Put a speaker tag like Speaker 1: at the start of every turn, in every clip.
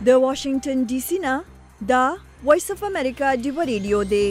Speaker 1: د واشنگټن ډي سي نه دا وایس اف امریکا ډیو ریډیو دی.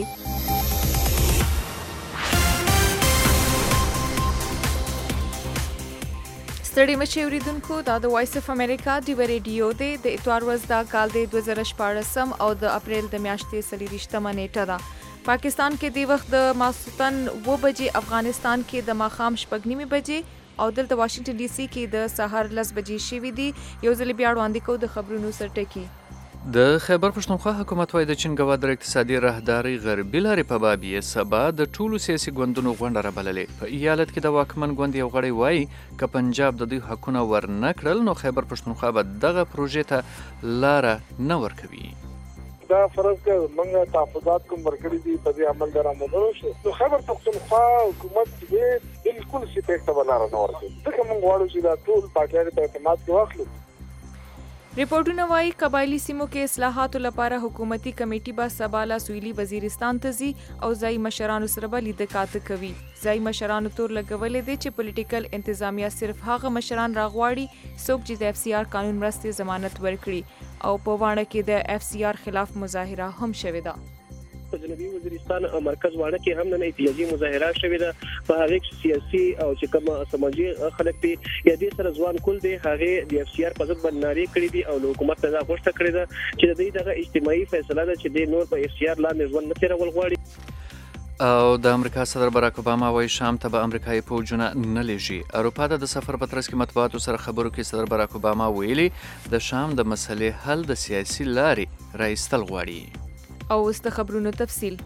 Speaker 2: ستړي مشي اوریدونکو دا د وایس اف امریکا ډیو ریډیو دی. د اتوار ورځ دا کال دی 2014 او د اپریل د میاشتې 30 نیټه ده. پاکستان کې د وخت د ماسوتن 2 بجې، افغانستان کې د ماښام 6:30 بجې او دلته واشنگټن ډي سي کې د سحر 10 بجې شوي دي. یو ځل بیا وړاندې کوو د خبرونو سرټکی.
Speaker 3: د خیبر پښتونخوا حکومت وايي د چین ګوادر اقتصادي راهداري غربي لارې په باب یې سبا د ټولو سیاسي ګوندونو غونډه رابللې. په ایالت کې د واکمن ګوند یو غړی وایي که پنجاب د دوی حقونه ورنه کړل نو خیبر پښتونخوا به دغه پروژې ته لاره نه ورکوي.
Speaker 4: دا فرض که موږ تحفظات کوم ورکړي دي په دې عمل درآمدلو شو نو خیبر پښتونخوا حکومت دې بالکل شي ته لاره نه ورکوي. ځکه موږ غواړو چې دا ټول پاکستان په اعتماد کې واخلو.
Speaker 2: ریپورټونه وايي قبایلی سیمو کې اصلاحاتو لپاره حکومتي کمیټې به سبا لا سویلي وزیرستان ته ځي او ځای مشرانو سره به لیدکاته کوي. ځای مشرانو تور لګولې دي چې پولیټیکل انتظامیه صرف هغه مشران راغواړي څوک چې د اف سی آر قانون مرستې ضمانت ورکړي او په وانه کې د اف سی آر خلاف مظاهره هم شوې ده.
Speaker 5: په جنوبي وزیرستان او مرکز وانه کې هم نه احتجاجي مظاهره شوې ده. په هغه کې سیاسي او چې کوم سماجي خلک دي یا دې سره ځوان کول دي هغه د اف سی آر په ضد باندې کړی دي او حکومت ته دا غوښتنه کړې ده چې د دې دغه اجتماعي فیصله ده چې د نور په اف سی آر لاندې ژوند نه تیرول غواړي.
Speaker 3: او د امریکا صدر باراک اوباما وايي شام ته به امریکایي پوځونه نه لیږي. اروپا ته د سفر په ترڅ کې مطبوعاتو سره خبرو کې صدر باراک اوباما ویلي د شام د مسلې حل د سیاسي لارې راایستل غواړي.
Speaker 2: او اوس د خبرونو تفصیل.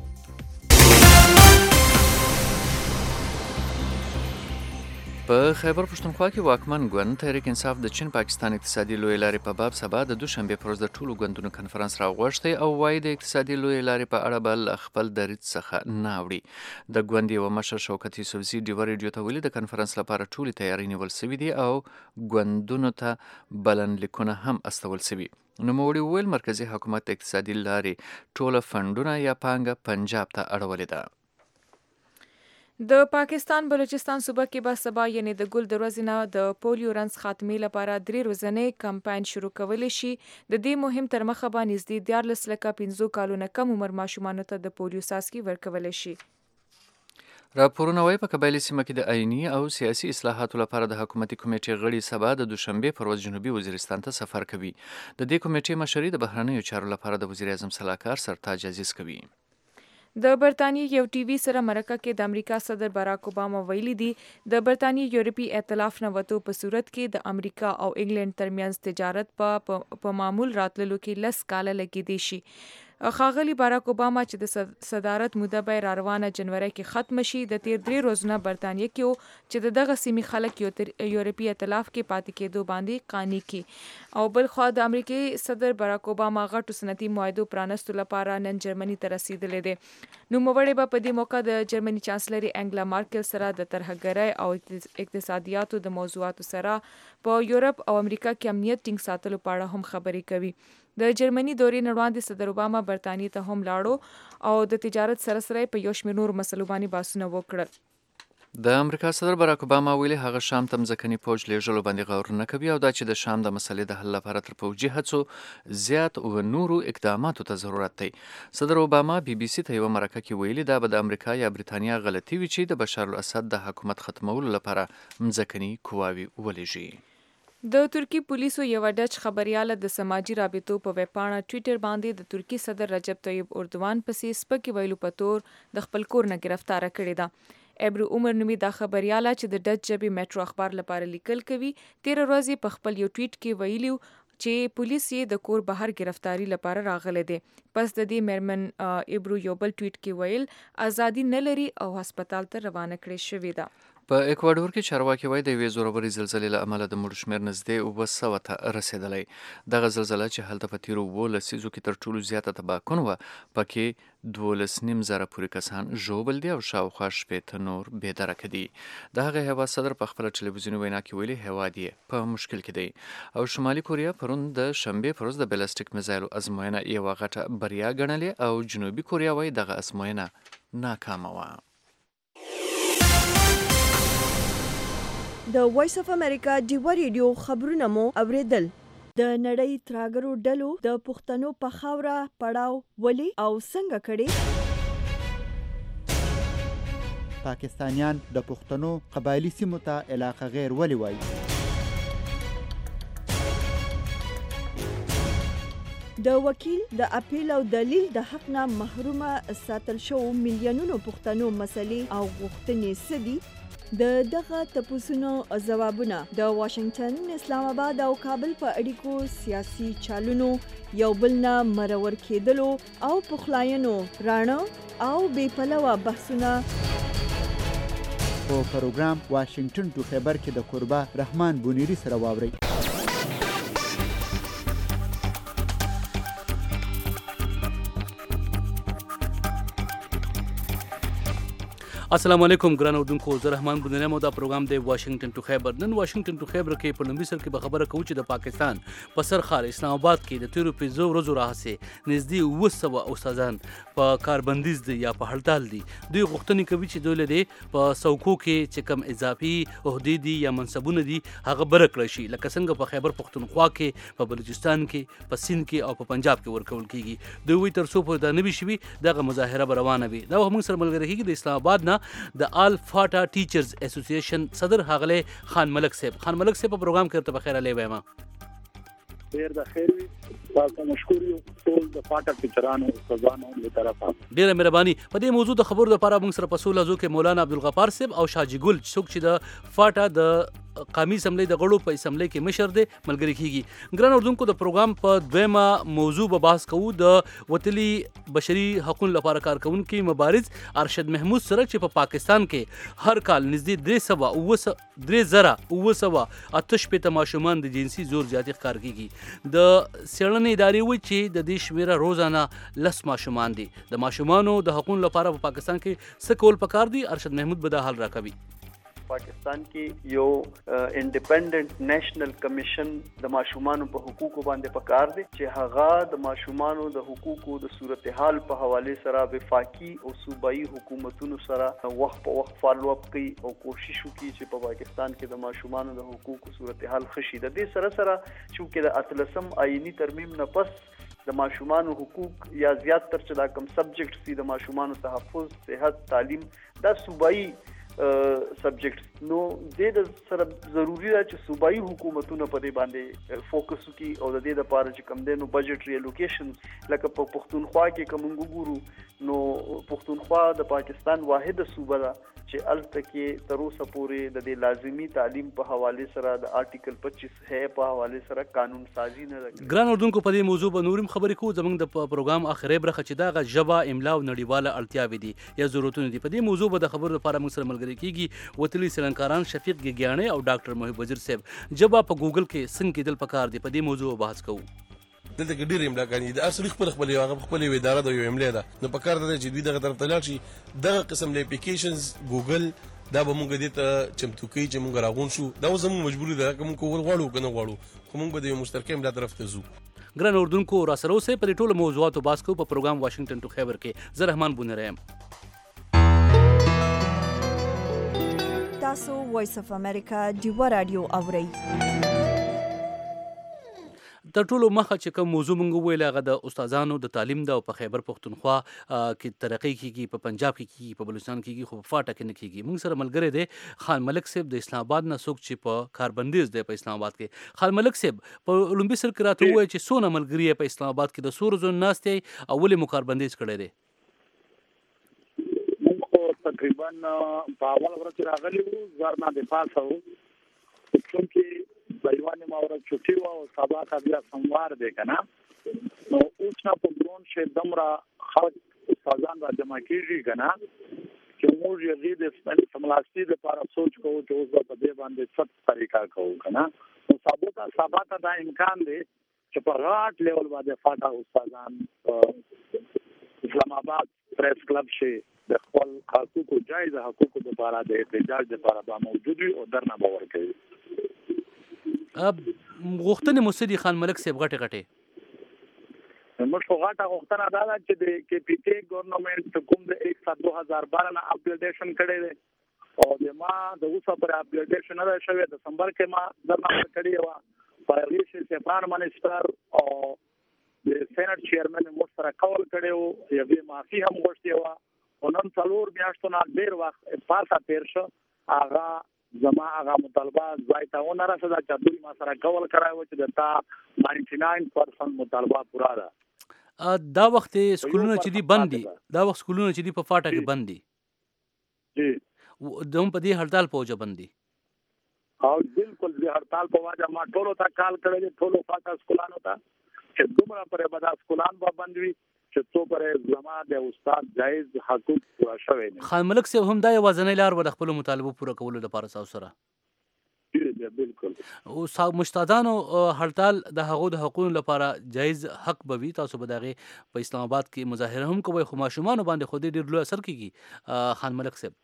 Speaker 3: په خیبر پښتونخوا کې واکمن ګوند تحریک انصاف د چین پاکستان اقتصادي لویې لارې په باب سبا د دوشنبې پر ورځ د ټولو ګوندونو کنفرانس راوغوښتی او وایي د اقتصادي لویې لارې په اړه به له خپل دریځ څخه نه اوړي. د ګوند یوه مشر شوکت یوسفزي ډیوه ریډیو ته ویلي د کنفرانس لپاره ټولې تیاري نیول سوي دي او ګوندونو ته بلنلیکونه هم استول سوي. نوموړي وویل مرکزي حکومت د اقتصادي لارې ټوله فنډونه یا پانګه پنجاب ته اړولې ده.
Speaker 2: د پاکستان بلوچستان صوبه کې به سبا یعنی د ګل د ورځې نه د پولیو رنځ خاتمې لپاره 3 ورځنی کمپاین شروع کولی شي. د دې مهم تر مخه به نږدې 14,15 کالو نه کم عمر ماشومانو ته د پولیو څاڅکي ورکولی شي.
Speaker 3: راپورونه وايي په قبایلي سیمه کې د آئیني او سیاسي اصلاحاتو لپاره د حکومتي کمیټې غړي سبا د دوشنبې پر ورځ جنوبي وزیرستان ته سفر کوي. د دې کمیټې مشري د بهرنیو چارو لپاره د وزیر اعظم سلاکار سرتاج عزیز کوي.
Speaker 2: د برطانیې یو ټي وي سره مرکه کې د امریکا صدر باراک اوباما ویلي دي د برطانیې یورپي ائتلاف نه وتو په صورت کې د امریکا او انګلند ترمنځ تجارت په معمول راتللو کې 10 کاله لګیدي شي. ښاغلي باراک اوباما چې د صدارت موده به را روانه جنوري کې ختم شي د تیر 3 ورځې برطانیې کې چې دغه سیمې خلک یورپي ائتلاف کې پاتې کېدو باندې قانع کی. او بل خو د امریکای صدر باراک اوباما غټو صنعتي معاهدو پرانستو لپاره نن جرمني ته رسیدلې دي. نوموړی به په دې موقع د جرمني چانسلر انګلا مارکل سره د ترهګرۍ او اقتصادیاتو د موضوعاتو سره په یورپ او امریکا کې امنیت ټینګ ساتلو په اړه هم خبرې کوي. د جرمني دورې نه وړاندې صدر اوباما برطانیې ته هم لاړو او د تجارت سره سره په یو شمېر نور مسلو باندې بحثونه وکړل.
Speaker 3: د امریکا صدر باراک اوباما ویلي هغه شام ته ځمکني پوځ لیږلو باندې غور نه کوي او دا چې د شام د مسلې د حل لپاره تر پوځي هڅو زیات او نورو اقداماتو ته ضرورت دی. صدر اوباما بي بي سي ته یوه مرکه کې ویلي دا به د امریکا یا برېټانیا غلطي وي چې د بشار الاسد د حکومت ختمولو لپاره ځمکني قواوې ولېږي.
Speaker 2: د ترکی پولیسو یو ډچ خبرياله د سماجي رابطو په ویبپاڼه ټویټر باندې د ترکی صدر رجب طیب اردوان پسې سپکې ویلو په تور د خپل کور نه گرفتار کړی ده. ابرو عمر نومي دا خبرياله چې د ډچ ژبې میټرو اخبار لپاره لیکل کوي 13 ورځې په خپل یو ټویټ کې ویلیو چې پولیس یې د کور بهر گرفتاری لپاره راغله دي. پس د دې مرمن ابرو یو بل ټویټ کې ویل ازادي نه لري او هسپتال ته روانه کړې شوې ده.
Speaker 3: په اکوادور کې چارواکي وایي د یوې زورورې زلزلې له امله د مړو شمېر نږدې 200 ته رسېدلی. دغه زلزله چې هلته په تیرو 12 لسیزو کې تر ټولو زیاته تباکن وه پکې 12.5 پورې کسان ژوبل دي او شاوخوا 60 نور بېدرکه دي. د هغه هېواد صدر په خپله ټلویزیوني وینا کې ویلي هېواد یې په مشکل کې دی او شمالي کوریا پرون د شنبې پر ورځ د بلسټیک میزایلو ازموینه یوه غټه بریا ګڼلې او جنوبي کوریا وایي دغه ازموینه ناکامه وه.
Speaker 1: د وایس اف امریکا ډیو ریډیو خبرونه مو اوریدل. د نړۍ تراګرو ډلو د پښتنو په خاوره پړاو ولې او څنګه کړي؟
Speaker 6: پاکستانیان د پښتنو قبایلی سیمو ته علاقه غیر ولې وایي؟
Speaker 1: د وکیل د اپیل او دلیل د حق نه محرومه ساتل شو میلیونونو پښتنو مسلې او غوښتنې څه دي؟ د دغه تپوسونو ځوابونه د واشنگټن، اسلام آباد او کابل په اړیکو سیاسي چالونو یو بل نه مرور کېدلو او پخلاینو راڼه او بې پلوه بحثونه
Speaker 6: په پروګرام واشنگټن ټو خیبر کې د قربا رحمان بونیری سره واورئ.
Speaker 7: السلام علیکم ګران اردوونکو، زه رحمان بونیری یم او دا پروګرام دی واشنگټن ټو خیبر. نن واشنگټن ټو خیبر کې په لومړي سر کې به خبره کوو چې د پاکستان په سرخار اسلام آباد کې د تیرو 15 ورځو راهیسې نږدې 700 استادان په کاربندیز دي یا په هړتال دي. دوی غوښتنې کوي چې دوی له دې په څوکو کې چې کوم اضافي عهدې دي یا منصبونه دي هغه بره کړی شي، لکه څنګه په خیبر پښتونخوا کې، په بلوچستان کې، په سند کې او په پنجاب کې ورکول کیږي. دوی وایي تر څو پورې دا نه وي شوي دغه مظاهره به روانه وي. دا موږ سره ملګری کیږي د اسلام آباد نه د آل فاټا ټیچرز اسوسییشن صدر ښاغلی خان ملک صاحب. خان ملک صاحب په پروګرام کې ورته بخیر علی وایم.
Speaker 8: ډیر د خیر وي، تاسو مشکور یو ټول د فاټا ټیچرانو استادانو له طرفه.
Speaker 7: ډیره مهرباني. په دې موضوع د خبرو لپاره موږ سره په سوله زو کې مولانا عبدالغفار صاحب او شاجي ګل څوک چې د فاټا د قومي اسمبلی د غړو په اسمبلی کې مشر دی ملګری کیږي. ګران اردوونکو، د پروګرام په دویمه موضوع به بحث کوو د وطني بشري حقوقو لپاره کارکونکي مبارز ارشد محمود سره چې په پاکستان کې هر کال نږدې 3,988 ماشومان د جنسي زور زیاتي ښکار کیږي. د څېړنې ادارې وایي چې د دې شمیره روزانه 10 ماشومان دي. د ماشومانو د حقوقو لپاره په پاکستان کې څه کول پکار دي؟ ارشد محمود به دا حل راکوي.
Speaker 9: پاکستان کې یو انډیپندنٹ نیشنل کمیشن د ماشومانو په حقوقو باندې پکار دی چې هغه د ماشومانو د حقوقو د صورتحال په حواله سره وفاقي او صوبایي حکومتونو سره وخت په وخت فالو اپ کوي او کوشش وکړي چې په پاکستان کې د ماشومانو د حقوقو صورتحال خشي. د دې سره چې د اتلسم آئینی ترمیم نه پس د ماشومانو حقوق یا زیات تر چې دا کم سبجیکټ سي د ماشومانو تحفظ، صحت، تعلیم دا صوبایي سبجیکټس نو د سره ضروری ده چې صوبایي حکومتونه په دې باندې فوکس وکړي او د دې لپاره چې کم دی نو بجټ ریلوکیشن لکه په پښتونخوا کې کوم وګورو نو پښتونخوا د پاکستان واحده صوبه ده چې الته کې تر اوسه پورې د دې لازمي تعلیم په حواله سره د آرټیکل 25 ہے په حواله سره قانون سازي نه ده.
Speaker 7: ګران اردوونکو، په دې موضوع به نورم خبرې کوو. زموږ د پروګرام اخري برخه چې دا ژبه، املا او نړیواله اړتیاوې دي یا ضرورتونه دي. په دې موضوع به د خبرو لپاره موږ سره ملګری کیږي وتلی سلنکاران شفیق ګیګیاڼي او ډاکټر محب وزیر صاحب. ژبه په ګوګل کې څنګه کېدل پکار دي، په دې موضوع بحث کوو.
Speaker 10: دلته کې ډېر املاګانې د اصلي خپل هغه خپل اداره د یو املا ده نو په کار ده چې دوی دغه طرف ته لاړ شي. دغه قسم له اپلیکیشنز ګوګل دا به موږ دې ته چمتو کوي چې موږ راغون شو. دا زموږ مجبوري ده که موږ کول غواړو که نه غواړو، خو موږ به د یو مشترکه املا طرف ته ځو.
Speaker 7: ګران اردوونکو، راسره اوسئ. په دې ټولو موضوعاتو بحث کوو په پروګرام واشنگټن ټو خیبر کې. زه رحمان بونیری یم.
Speaker 1: تاسو وایس اف امریکا ډیوا رادیو اورئ.
Speaker 7: تر ټولو مخه چې کوم موضوع موږ وویل هغه د استادانو د تعلیم ده او په خیبر پښتونخوا کې ترقی کیږي، په پنجاب کې کیږي، په بلوچستان کې کیږي، خو په فاټا کې نه کیږي. موږ سره ملګری دی خان ملک صاحب د اسلام آباد نه، څوک چې په کاربندیز دی په اسلام آباد کې. خان ملک صاحب، په لومبي سر کې راته ووایي چې څونه ملګري په اسلام آباد کې د څو ورځو ناست دی او ولې مو کاربندیز کړی دی؟
Speaker 8: تقریبا په اول ورځ راغلی وو، زرنا د پاسه وو، چونکې بایوانې ما ورځ چټي وه او سبا ته بیا سموار دی که نه، نو اوس نه په ګرون شي دومره خلک استادان را جمع کېږي که نه چې موږ هغې د سملاسي دپاره سوچ کوو چې اوس به په دې باندې څه طریقه کوو که نه. نو سبا ته دا امکان دی چې په غاټ لیول باندې فاټا استادان اسلام آباد پریس کلب شي د خپل حقوقو جایز حقوقو لپاره د احتجاج لپاره به موجود وي او درنه به ورکوي.
Speaker 7: غوښتنې مو څه دي خان ملک صاحب غټې غټې؟
Speaker 8: موږ خو غټه غوښتنه دا ده چې د کې پی ټي ګورنمنټ کوم د 2012 نه اپډیټیشن کړی دی او د ما د اوسه پر اپډیټیشن نه شوی. دسمبر کې ما درنه کړی و پایلیش سیفان منسټر او د سېنات چیرمن مستر کول کړو یوه معافي هم غوښتي و او نن څلور میاشتو نه ډیر وخت پاسه تیر شو هغه زما هغه مطالبه ځای ته ونه رسېده چې دوی ما سره کول کړی و چې د تا 99% مطالبه پوره ده.
Speaker 7: دا وخت سکولونه چې دي بند دي دا وخت سکولونه چې دي په فاټه کې بند دي
Speaker 8: جی
Speaker 7: دوم په دې هړتال په وجه بند دي
Speaker 8: او بالکل دې هړتال په وجه ما ټولو ته کال کړی ټولو فاټه سکولانو ته چې دومره پرې به دا سکولان به بند وي چې څو پرې زما د استاد جایز حقوق پوره شوی نه.
Speaker 7: خان ملک صاحب هم دا یوازینی لار و د خپل مطالبه پوره کولو لپاره تاسو سره
Speaker 8: بالکل
Speaker 7: او مستادانو هړتال د هغو د حقوقو لپاره جایز حق به وي تاسو به دغه په اسلام آباد کې مظاهره هم کوي خو ماشومان باندې خو ډیر لوی اثر کوي خان ملک صاحب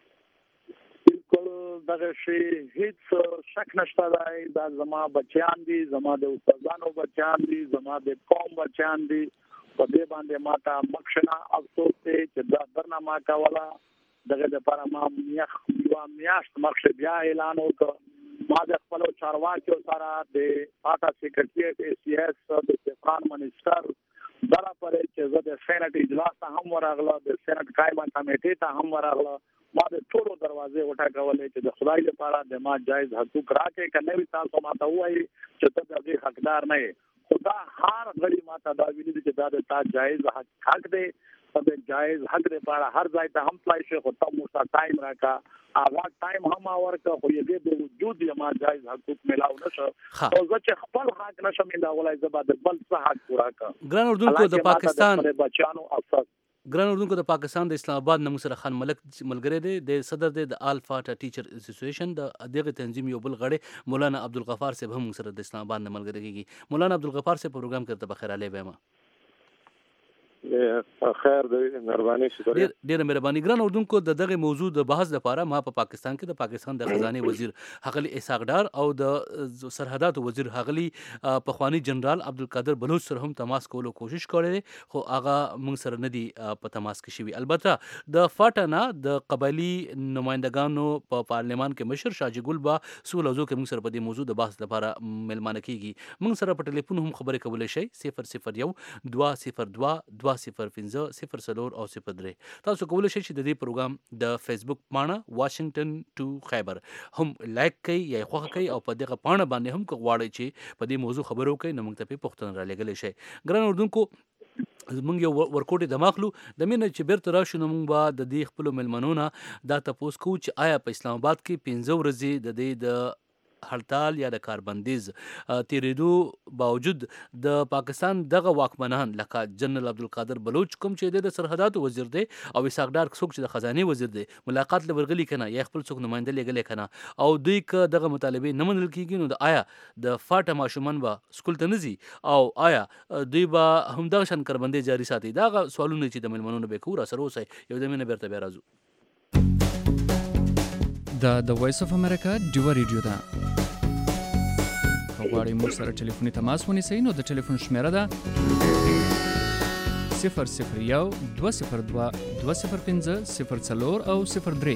Speaker 8: بالکل دغه شی هیڅ شک نشته دا زما بچیان دي زما د استادانو بچیان دي زما د قوم بچیان دي په دې باندې ماته مخشنه افسوس دی چې دا درنه ما کوله دغه لپاره ما میاشت مخشه بیا اعلان وکړ ما د خپل چارواکیو سره د پاټا سیکریټریټ ACS د سیفان منسټر دغه پرې چې زه د سېنات اجلاس ته هم ورغله د سېنات قائمه کمیټې ته هم ورغله ما د ټولو دروازې وټاکولې چې د خدای لپاره د ما جایز حقوق راکې کنه وي تاسو ماته وایي چې ته د دې حقدار نه یې خدا هر غړي ماته دا ویلي چې دا د تا جایز حق دی په جایز حق لپاره هر ځای ته هم تلای شي خو ته مو ټایم راکا هغه ټایم هم ورکړه خو یې د وجود یې ما جایز حقوق ملاو نشو او زه چې خپل حق نشم انډاولای زه به د بل څه حق پورا کړم.
Speaker 7: ګران اردوونکو د پاکستان
Speaker 8: بچیانو افسوس
Speaker 7: ګران اردوونکو د پاکستان د اسلام آباد نه سره خان ملک ملګری دی د صدر د الفا ټیچر اسوسییشن د دغه تنظیم یو بل غړی مولانا عبدالغفار صاحب هم سره د اسلام آباد نه ملګری کیږي. مولانا عبدالغفار صاحب پروګرام کرته بخیر علی بهما
Speaker 4: خیر دی مهرباني شکریہ
Speaker 7: ډیره مهرباني. ګران اردوونکو د دغه موضوع د بحث لپاره ما په پاکستان کې د پاکستان د خزانه وزیر حقلی اسحاق ډار او د سرحدات وزیر حقلی پخوانی جنرال عبدالقادر بلوچ سره هم تماس کولو کوشش کړي خو هغه موږ سره نه دی په تماس کې شوی. البته د فاټنا د قبایلی نمائندگانو په پارلیمان کې مشر شاجي ګل با سولوزو کې موږ سره په دې موضوع د بحث لپاره ملمانه کیږي. موږ سره په ټلیفون هم خبرې کولای شي 001 202 205 او 03 تاسو کولای شئ چې د دې پروګرام د فیسبوک پاڼه واشنگټن ټو خیبر هم لایک کړئ یا خوښ کړئ او په دغه پاڼه باندې هم غواړئ چې په دې موضوع خبرو کوي نو موږ ته په پښتون را لګلې شي. ګران اردوونکو موږ یو ورکوټي د ماخلو د مینه چې بیرته راشو نو موږ به د دې خپل ملمنونه دا تاسو کو چې آیا په اسلام آباد کې 15 ورځې د دې د هړتال یا د کاربندیز تیریدو باوجود د پاکستان دغه واکمنان لکه جنرال عبدالقادر بلوچ کوم چې د سرحدات وزیر دی او اسحاق ډار څوک چې د خزانه وزیر دی ملاقات لورغلی کنه یا خپل څوک نمائنده لګل کنه او دوی ک دغه مطالبه نه منل کیږي نو د آیا د فاټه ماشومان به سکول ته نزي او آیا دوی به هم دغه شان کاربندیز جاری ساتي دا سوالونه چې د ملمنونو به کور سره اوسي یو د مینه بیرته بیا راځو.
Speaker 3: د وایس اف امریکا ډیو ریډیو ده غواړئ موږ سره ټلیفوني تماس ونیسئ نو د ټلیفون شمیره ده 001 202 205 04 او 03.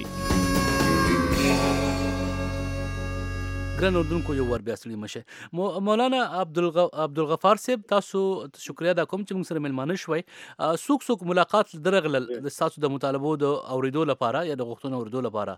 Speaker 7: ګران اردوونکو یو ور بیا سړي مشه مولانا عبدالغفار صاحب تاسو شکریا دا کوم چې موږ سره ملمانه شوي څوک ملاقات درغلل د تاسو د مطالبو د اوریدو لپاره یا د غوښتنو اوریدو لپاره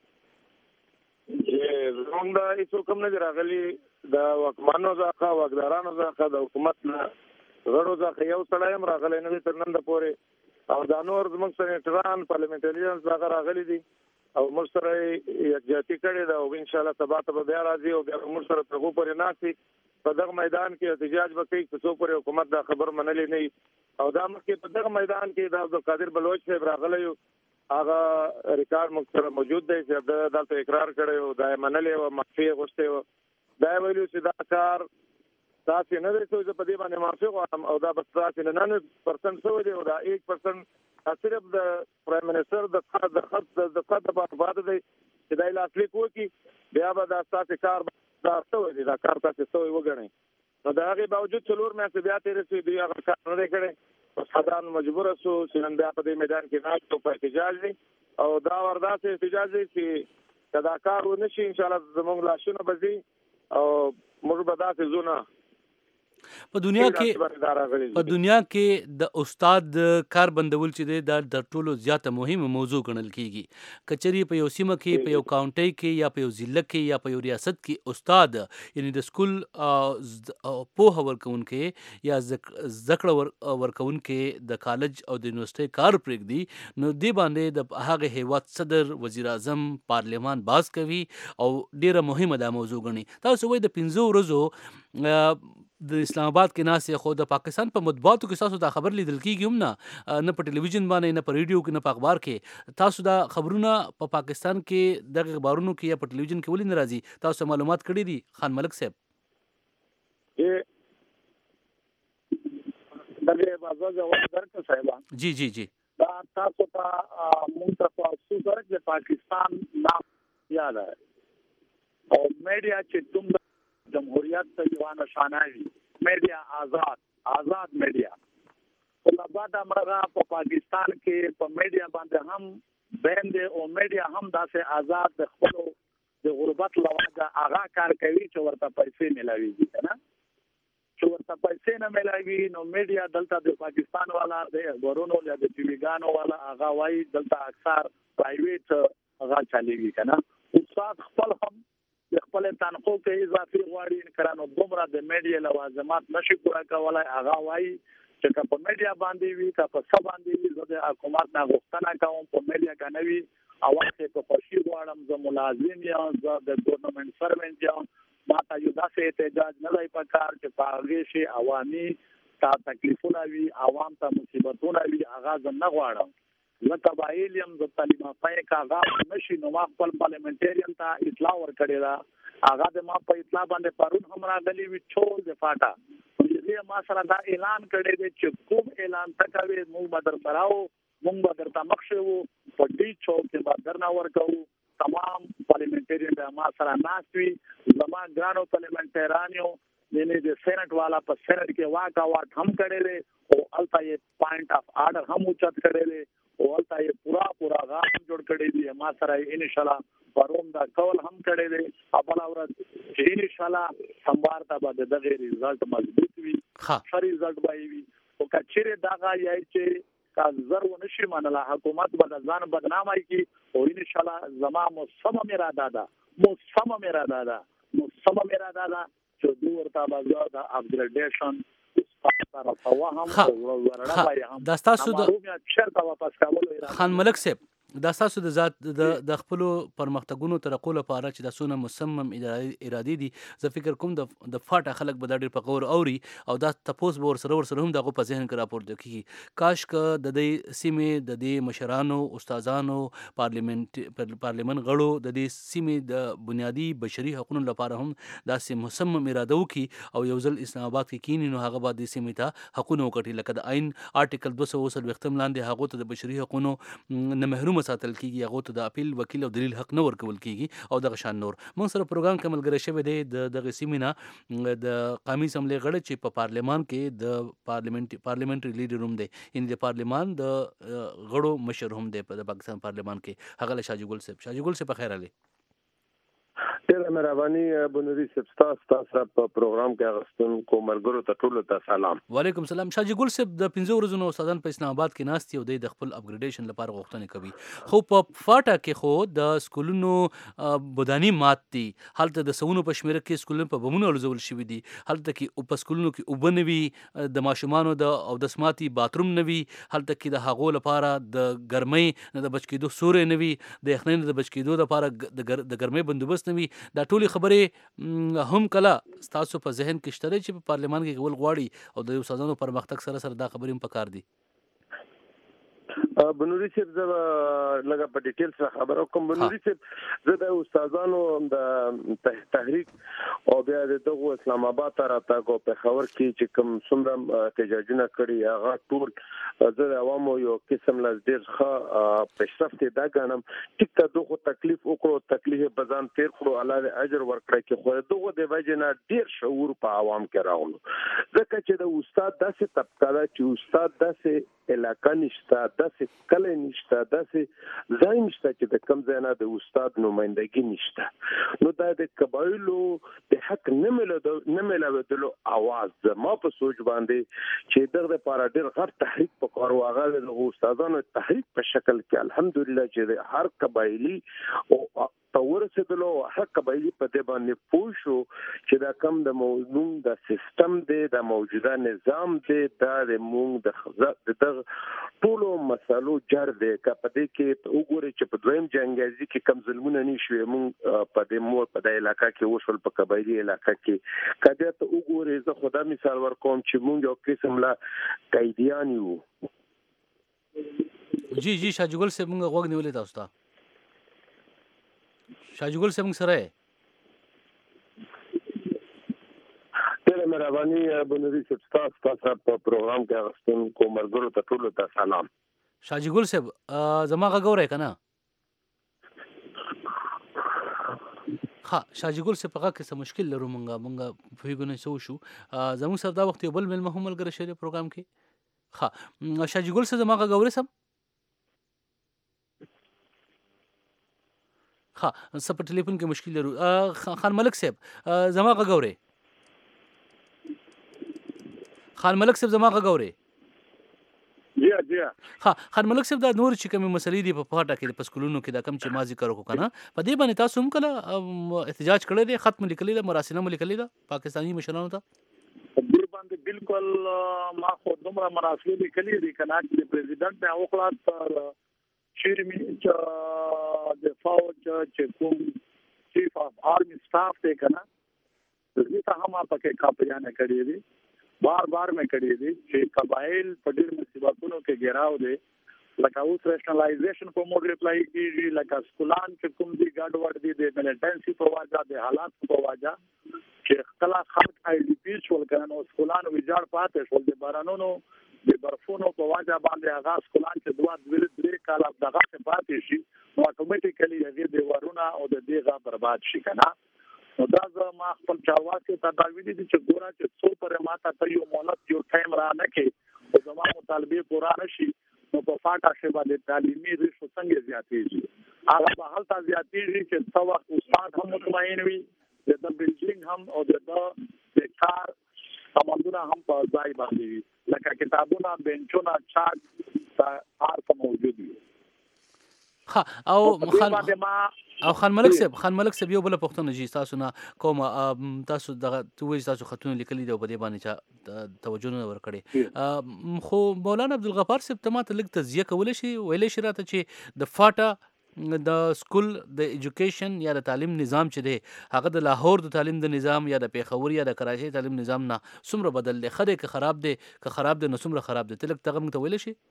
Speaker 4: زمونږ د هیڅ کوم نه راغلي د واکمنو ځخه واکدارانو ځخه د حکومت نه غړو ځخه یو سړی هم راغلی نه تر نن پورې او دا نور زموږ سېنیټران پارلیمنټریان ځخه راغلي دي او موږ سره یکجهتي کړې ده او ان شاء الله سبا ته بیا راځي او بیا موږ سره ترغو پورې ناسي په دغه میدان کې احتجاج وکړي چې څو پورې حکومت دا خبر منلې نه او دا مخکې په دغه میدان کې د عبدالقادر بلوچ صاحب راغلی هغه ریکارډ موږ سره موجود دی چې د دلته اقرار کړی او دا منلې او معافي غوښتي و دا ویلو چې دا کار تاسو نه دی چې په دې باندې معافي غواړم او دا بس تاسو نه 9% سو دی او دا 1% صرف د پرایم منسٹر د خط بعد دی چې دا لاسلیک وکي بیا به دا تاسو کار دا سوی دی دا کار تاسو سوی وګڼئ نو دا هغه باوجود څلور میاشتې بیا تیرې شوې دی هغه کار نه دی کړی صدران مجبور شو چې نن بیا په دې میدان کې ناست په احتجاج دی او دا ورداسې احتجاج دی چې دا کار ونشي ان شاء الله زموږ لاشونه به ځي او
Speaker 8: موږ به داسې زونه
Speaker 7: په دنیا کې د استاد کار بندول چې دی دا د ټولو زیاته مهمه موضوع ګڼل کیږي. کچری په یو سیمه کې په یو کاونټي کې یا په یو ضلع کې یا په یو ریاست کې استاد یعنی د سکول پوهه ورکوونکې یا زکړه ورکوونکې د کالج او د یونیورسيټي کار پرېږدي نو دی باندې د هغه هیواد صدر وزیر اعظم پارلیمان باز کوي او ډیره مهمه دا موضوع ګڼي. تاسو وایي د 15 ورځو د اسلام آباد کې ناسې خو د پاکستان په مطبوعاتو کې تاسو دا خبر لیدل کیږي هم نه په ټلویزیون باندې نه په ریډیو کې نه په اخبار کې تاسو دا خبرونه په پاکستان کې د اخبارونو کې یا په ټلویزیون کې ولې ناراضي تاسو معلومات کړی دي خان ملک صاحب
Speaker 8: دغه بازار جواب درکړ صاحب
Speaker 7: جی
Speaker 8: دا تاسو ته مونږ ته تاسو سره د پاکستان نام یاد ہے او میډیا چې کوم جمهوریت ته یو نشانه میډیا آزاد میډیا ولله بعد امره په پاکستان کې په میډیا باندې هم بیند او میډیا هم داسې آزاد د خپل د غربت لواجه هغه کار کوي چې ورته پیسې ملاويږي کنه چې ورته پیسې نه ملاوي نو میډیا دلته د پاکستان والا د اخبارونو یا د ټي وی ګانو والا هغه وايي دلته اکثر پرایویټ هغه چاليږي کنه استاد خپل هم د خپل تنخو کې اضافي غواړي کړنو دومره د میډیا لوازمات نشي پوره کولای هغه وايي چې په میډیا باندې وي که په څه باندې وي د حکومت نه غوښتنه کوم په میډیا کې نه وي اواز په خوشي غواړم زه ملازم یم زه د ګورنمنت سروینټ یم ما ته یو داسې احتجاج نه دی پکار چې په هغه شي عوامي تا تکلیفونه وي عوام ته مصیبتونه وي هغه زه نه غواړم لکه بایلیم د تعلیم پای کاغه نشي نو ما خپل پارلیمنټریان ته اطلاع ورکړی دا هغه د ما په اطلاع باندې پرون هم راغلی وی ټول د فاټا دې ما سره دا اعلان کړی دی چې کوم اعلان تکوي موږ بدر سراو موږ بدر ته مخشو په دې چوک کې بدر نه ورکو تمام پارلیمنټریان د ما سره ناسوي زما ګرانو پارلیمنټریانو د سېنات والا په سېنات کې واټ هم کړی او الته یې پوینټ اف آرډر هم اوچت کړی او الته یې پورا غام جوړ کړی دی ما سره ان شاء الله پروم دا کول هم کړی دی خپل اورات ان شاء الله سمبار ته بعد دغه ریزلټ مضبوط وي ښه ریزلټ وایي او کچره دغه یای چې کا زر ونشي منله حکومت به ځان بدنامای کی او ان شاء الله زما مصمم اراده ده چې دوی ورته بازار د اپګریډیشن
Speaker 7: دا ستاسو د خان ملک صاحب دا تاسو د ذات د خپل پرمختګونو ترقو لپاره چې د سونه مصمم ارادي دي زه فکر کوم د فاټه خلک به ډېر په غور اوري او دا تپوس به ورسره هم دغه په ذهن کې راپورته کیږي کاش که د دې سیمې د دې مشرانو استادانو پارلیمن غړو د دې سیمې د بنیادی بشري حقوقو لپاره هم داسې مصمم اراده وکړي او یو ځل اسلام آباد کې کینی نو هغه بعد د سیمې ته حقوقو وکړي لکه د آئین آرټیکل 200 وختم لاندې هغه ته د بشري حقوقو نه محروم ساتل کیږي هغه ته د اپیل وکیل او دلیل حق نه ورکول کیږي او دغه شان نور موږ سره پروګرام کې ملګری شوی دی دغه سیمینا د قومي اسمبلی غړي چې په پارلیمان کې د پارلیمنټري لیډر هم دی ان د پارلیمان د غړو مشر هم دی په پاکستان پارلیمان کې هغه شاجي ګل صاحب په خیر علي
Speaker 11: ډیره مهرباني بنوري صاحب تاسو په پروګرام کې اغستون کو مرګرو ته ټول ته سلام
Speaker 7: وعلیکم سلام شاجي ګل صاحب د 15 ورځې استادان په اسلام آباد کې ناستي او د خپل اپګریډیشن لپاره غوښتنه کوي خو په فاټا کې خو د سکولونو بودانی مات دي حالت د سونو په شمیره کې سکولونو په بمونو لزول شوی دي حالت کې په سکولونو کې وبنوي د ماشومانو د او د سماعتي باتروم نوي حالت کې د هغو لپاره د ګرمۍ نه د بچ کېدو سورې نوي د یخنۍ نه د بچ کېدو لپاره د ګرمۍ بندوبست نوي دا ټولې خبرې هم کله ستاسو په ذهن کې شته چې په پارلیمان کې کول غواړي او د استادانو پرمختګ سره دا خبرې هم پکار دي
Speaker 11: بنوري صاحب زه لږه په ډیټیل سره خبرو کوم بنوري صاحب زه د استادانو د تحریک او بیا دغه اسلام آباد ته راتګو په خبر کې چې کوم څومره احتجاجونه کړي هغه ټول زه عوامو یو قسم لاس ډیر ښه پیشرفت دا غنم ټیک دغه تکلیف وکړو تکلیف بزان تیر کړو الله اجر ورکړي کې خو دغه د وجه نه ډیر شعور په عوام کې راغلو ځکه چې د استاد داسې طبقه چې استاد داسې علاقه نشته داسې داسې کله نشته، داسې ځای نشته چې د کم ځای نه د استاد نمائندګي نشته. نو دا د قبایلو د حق نه ملودلو اواز ما په سوچ باندې چې دغه لپاره ډېر غټ تحریک پکار واغله د استادانو تحریک په شکل کې الحمدلله چې هر قبایلی او ورسېدلو هر قبایلی په دې باندې پوه شو چې دا کم د موضوع د سیستم دی، د موجوده نظام دی، دا د مونږ د ټولو مسالو جر دی. که په دې کې وګورئ چې په دویم جنګیازي کې کم ظلمونه نه شوي مونږ په دې علاقه کې وشول، په قبایلي علاقه کې که دې ته وګورئ، زه خو دا مثال ورکوم چې مونږ یو قسم لا قیدیان یو.
Speaker 7: جی شاجګل صاحب موږ غوږ نیولې تاسو ته. شاجګل صاحب موږ سره
Speaker 11: ډېره مهرباني بنوري صاحب، تاسو په پروګرام کې اغوستون کو مرګرو ته ټولو ته سلام.
Speaker 7: شاجګل صاحب زما غږ اورئ که نه؟ ها شاجګل صاحب په غږ کې څه مشکل لرو، مونږ پوهېږو نه څه وشو. زموږ سره دا وخت یو بل مېلمه هم ملګری شوی دی پروګرام کې. ها شاجګل صاحب زما غږ اورئ سم؟ ها څه په ټلیفون کې مشکل لرو. خان ملک صاحب زما غږ اورئ؟ خان ملک صاحب زما غږ اورئ؟
Speaker 8: جی
Speaker 7: ها خان ملک صاحب دا نور چې کومې مسلې دي په پاټه کې په سکولونو کې دا کم چې ما ذکر وکړو که نه، په دې باندې تاسو هم کله احتجاج کړی دی، خط مو لیکلی ده، مراسله مو لیکلې ده پاکستاني مشرانو ته؟
Speaker 8: دې باندې بالکل ما خو دومره مراسله لیکلې دي که نه چې د پرزیدنټ نه وکړه چیرمن د فوج چې کوم چیف اف آرمی سټاف دی که نه، دې ته هم پکې کاپیانې کړې دي، بار مې کړې دي چې قبایل په ډېر مصیبتونو کې ګیراو دي. لکه اوس ریشنلایزیشن په موډ ریپلای کېږي، لکه سکولان چې کوم دي ګډوډ دي د ملیټنسي په وجه، د حالاتو په وجه چې کله خلک آی ډي پی شول که نه، سکولان ویجاړ پاتې شول، د بارانونو د برفونو په وجه باندې هغه سکولان چې 2-3 کاله دغسې پاتې شي، نو اټومیټیکلي هغې دیوارونه او د دې برباد شي که نه. نو دا زه ما خپل چارواکو ته دا ویلي دي چې ګوره چې څو پورې ماته ته یو مهلت یو ټایم را نه کړې خو زما مطالبې پوره نه شي، نو په فاټه کې باندې تعلیمي ریشو څنګه زیاتېږي، هغه به هلته زیاتېږي چې څه وخت استاد هم مطمئن وي، د ده بلډینګ هم او د ده د کار سامانونه هم په ځای باندې وي، لکه کتابونه، بینچونه، چاک هر څه موجود وي.
Speaker 7: او خان ملک صاحب یو بل پوښتنه جی تاسو نه کوم، تاسو دغه وایي تاسو خطونه لیکلي دي او په دې باندې چا توجه نه ورکړې، خو مولانا عبدالغفار صاحب ته ماته لږ تجزیه کولی شي، ویلی شي راته چې د فاټا د سکول د ایجوکیشن یا د تعلیم نظام چې دی هغه د لاهور د تعلیم د نظام یا د پیښور یا د کراچۍ تعلیم نظام نه څومره بدل دی، ښه دی که خراب دی، که خراب دی نو څومره خراب دی، ته لږ دغه موږ ته ویلی شي؟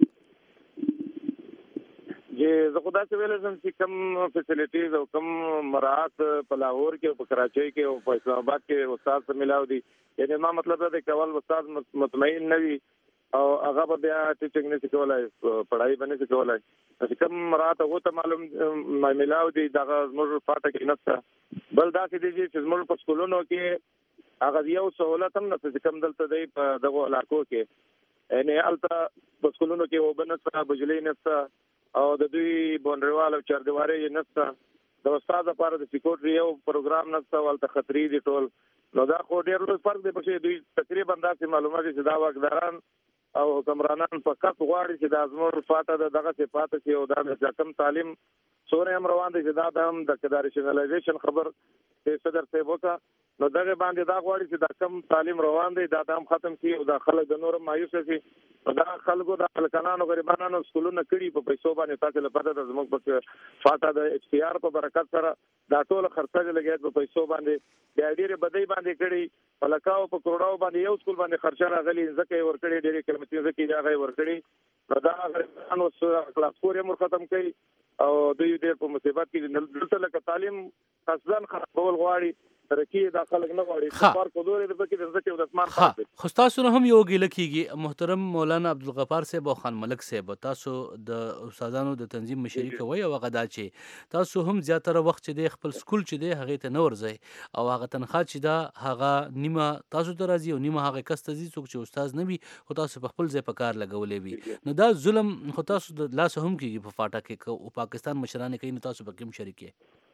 Speaker 11: زه خو داسې ویلی شم چې کوم فیسیلیټیز او کوم مراعات په لاهور کې او په کراچۍ کې او په اسلام آباد کې استاد سره ملاو دي، یعنې ما مطلب دا دی که اول استاد مطمئن نه وي او هغه به بیا ټیچنګ نه شي کولی، پړهایي به نه شي کولی، چې کوم مراعات هغو ته معلوم ملاو دي دغه زموږ پاټه کې نشته. بل داسې دی چې زموږ په سکولونو کې هغه یو سهولت هم نشته چې کوم دلته دی په دغو علاقو کې، یعنې هلته په سکولونو کې اوبه نشته، بجلۍ نشته او د دوی بونډریوال او چاردیوارۍ نشته، د استاد لپاره د سیکورټري یو پروګرام نشته، هلته خطرې دي ټول. نو دا خو ډېر لوی فرق دی پکې، دوی تقریبا داسې معلومات دي چې دا واکداران او حکمرانان په کس غواړي چې دا زموږ فاټه د دغسې پاتې شي او دا د کم تعلیم څومره هم روان دی چې دا هم د ریشنلایزیشن خبر چې صدر صاحب وکړه، نو دغه باندې دا غواړي چې دا کم تعلیم روان دی دا هم ختم شي او دا خلک د نور مایوسه شي. دا خلکو د هلکانانو غریبانو سکولونه کړي په پیسو باندې، تاسو له پته ده زموږ په فاټه د ایچ پی آر په برکت سره دا ټول خرڅه لګیږي په پیسو باندې، بیا ډېرې بدۍ باندې کړي په لکاو په کروڑاو باندې یو سکول باندې خرچه راغلي، ځکه یې ورکړي ډېرې قیمتي ځکه یې هغه یې ورکړي، نو دا غریبان اوس کلاس 4 یې ختم کوي او دوی ډېر په مصیبت کې دلته لکه تعلیم خاصان خرابول غواړي،
Speaker 8: ترقی د خلک نه غواړي کفار په دوره د پکې د ځکه د اسمان
Speaker 7: خاص خو تاسو هم یو ګیله کیږي محترم مولانا عبدالغفار صاحب او خان ملک صاحب تاسو د استادانو د تنظیم مشري کوي او غدا چې تاسو هم زیاتره وخت چې د خپل سکول چې د هغه ته نور ځي او هغه تنخواه چې دا هغه نیمه تاسو ته راځي او نیمه هغه کس ته ځي څوک چې استاد نه وي خو تاسو په خپل ځای په کار لګولې وي نو دا ظلم خو تاسو د لاس هم کیږي په فاټا کې او پاکستان مشران کوي نو تاسو په کوم شریک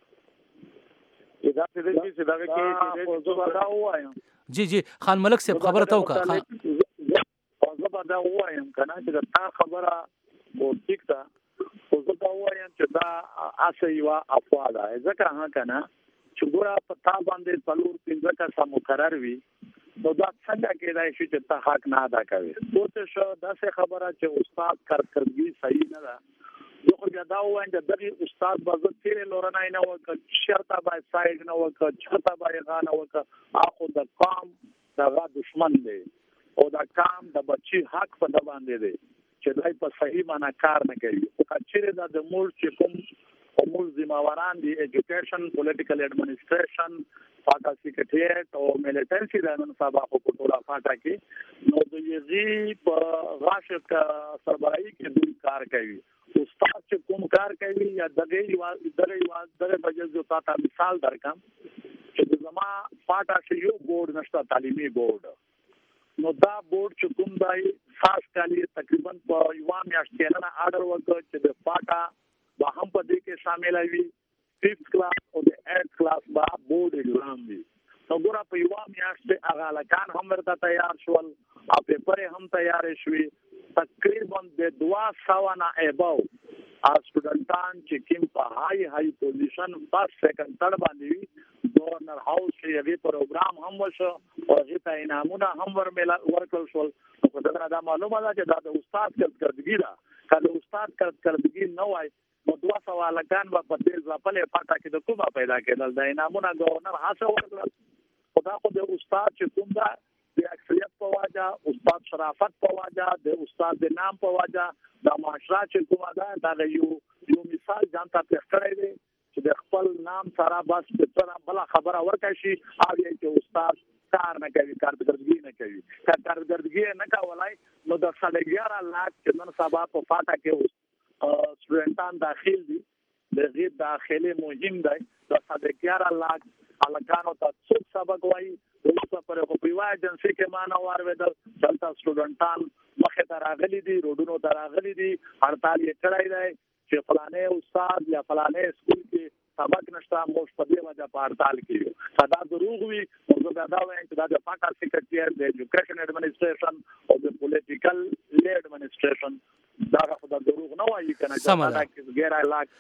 Speaker 8: دا څه دي چې دا کې چې دا وایم
Speaker 7: جی خان ملک صاحب خبره تو کا
Speaker 8: زه دا وایم کنه چې دا خبره مو ټیک ده خو زه دا وایم چې دا اسه یو افوا ده ځکه ها کنه چې ګوره په تا باندې څلور پنځه کسه مقرر وي نو دا څنګه کېدای شي چې ته حق نه ادا کوي اوس شو دا څه خبره چې استاد کارکردګي صحیح نه ده یو خو دا وایم چې دغه استاد به تیرې لورنای نه وکړي شرطه به سایډ نه وکړي چرته به غانه وکړي اخو د قام دغه دشمن دی او دا قام د بچي حق په د باندې دی چې دای په صحیح معنا کار نه کوي او کچېره د مول چې کوم مول ذمہواران دي ایجوکیشن پولیټیکل ایڈمنسټریشن فاټا سیکریټریټ او ملټنسي د نن سبا په ټوله فاټا کې نو د یزي په غاښ کا سربراهي کې دوی کار کوي استاد چې کوم کار کوي یا دغه بجز جو تا مثال درکم چې زما فاټا کې یو بورډ نشته تعلیمي بورډ نو دا بورډ چې کوم دی خاص کالي تقریبا په یو میاشت نه آرډر وکړ چې د فاټا به هم په دې کې شامل وي 5th کلاس او د 8th کلاس به بورډ ایگزام وي نو ګوره په یو میاشت هغه لکان هم ورته تیار شول او پیپر هم تیار شوي تقریبا د 200 نه اباو سټوډنټان چې کوم په هاي پوزیشن فرست سیکنډ تھرډ باندې گورنر هاوس کې یو پروګرام هم وشو او هغه ته انعامونه هم ورکړل شول نو دا معلومه ده چې دا د استاد کارکردګي ده کله استاد کارکردګي نه وای نو 200 لکان په دې ځپلې پټه کې د کومه پیدا کېدل د انعامونه گورنر هڅه وکړه خدا خو د استاد چې کوم ده د اکثریت په واجه استاد شرافت په واجه د استاد د نام په واجه د معاشره چې کومه ده دا یو مثال ځانته پېښکړی دی چې د خپل نام سره بس په بل خبره ورکړي شي او چې استاد کار نه کوي کارکردګي نه کوي کارکردګي نه کولای نو د 11 لاک چې نن سبا په فاټا کې سټوډنټان داخل دي د غیر داخلي مهم دی د 11 لاک الکانو ته څوک سبق وایي اوس پر په پیوا ایجنسی کې معنا وارویدل دلته سټوډنټان مخه ته راغلي دي روډونو ته راغلي دي هړتال یې کړی دی چې فلانه استاد یا فلانه سکول کې سبق نشته موږ په دې وجه په هړتال کې صدا دروغ وي موږ دا وایم چې دا د فاټا سیکریټریټ د ایجوکیشن ایڈمنسټریشن او د پولیټیکل ایڈمنسټریشن دا خو د دروغ نه وایي کنه دا کې غیر علاق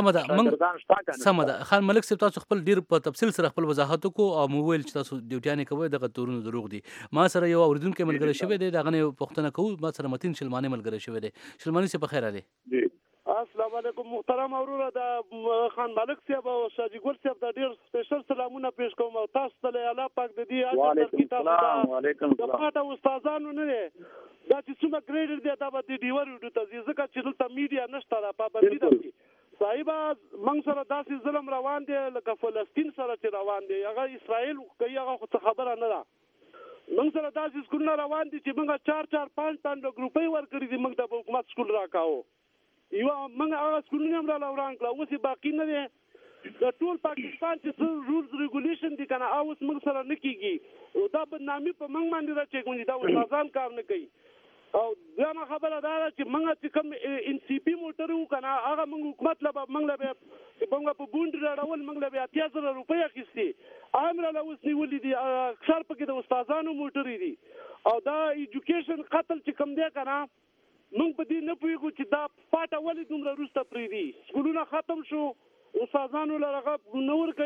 Speaker 7: سمده خان ملک صاحب تاسو خپل ډیر په تفصیل سره خپل وضاحت کو او موبایل چې تاسو ډیوټیانه کوي دغه تورونه دروغ دي ما سره یو اوریدونکو ملګری شوی دی دغه نه پښتنه کوو ما سره متین شلمانی ملګری شوی دی شلمانی سي په خیر علي
Speaker 12: جی السلام علیکم محترم اورور د خان ملک صاحب او شاجي ګل صاحب د ډیر سپیشل سلامونه پیښ کوم او تاسو ته الله پاک د دې اجر کتاب
Speaker 8: وعلیکم
Speaker 12: السلام د پاټه استادانو نه دا چې څومره ګریډ دی دا به د ډیور وډو ته ځکه چې دلته میډیا نشته را پابندي ده صاحب موږ سره داسې ظلم روان دی لکه فلسطین سره چې روان دی هغه اسرائیل کوي هغه خو خبره نه ده موږ سره داسې سکولونه روان دي چې موږ 4-5 ګروپي ورکړي دي موږ د حکومت سکول راکاو یو موږ هغه سکولونه هم را وران کړو اوس باقی نه دي د ټول پاکستان چې رولز ریګولیشن دي کنه اوس موږ سره نه کیږي او دا بدنامي په موږ باندې راځي دا استادان کار نه کوي او دا خبره ده چې موږ چې کوم ان سی پی موټر وکنه هغه موږ حکومت له موږ له په بوند راول موږ له 8000 روپۍ اخیستي امر له اوس نیولې دي اکثر پکې د استادانو موټر دي او دا ایجوکیشن قتل چې کوم دی کنه موږ په دې نه پوهیږو چې دا پاټه ولې دومره روسته پری دي سکولونه ختم شو استادانو لږه نور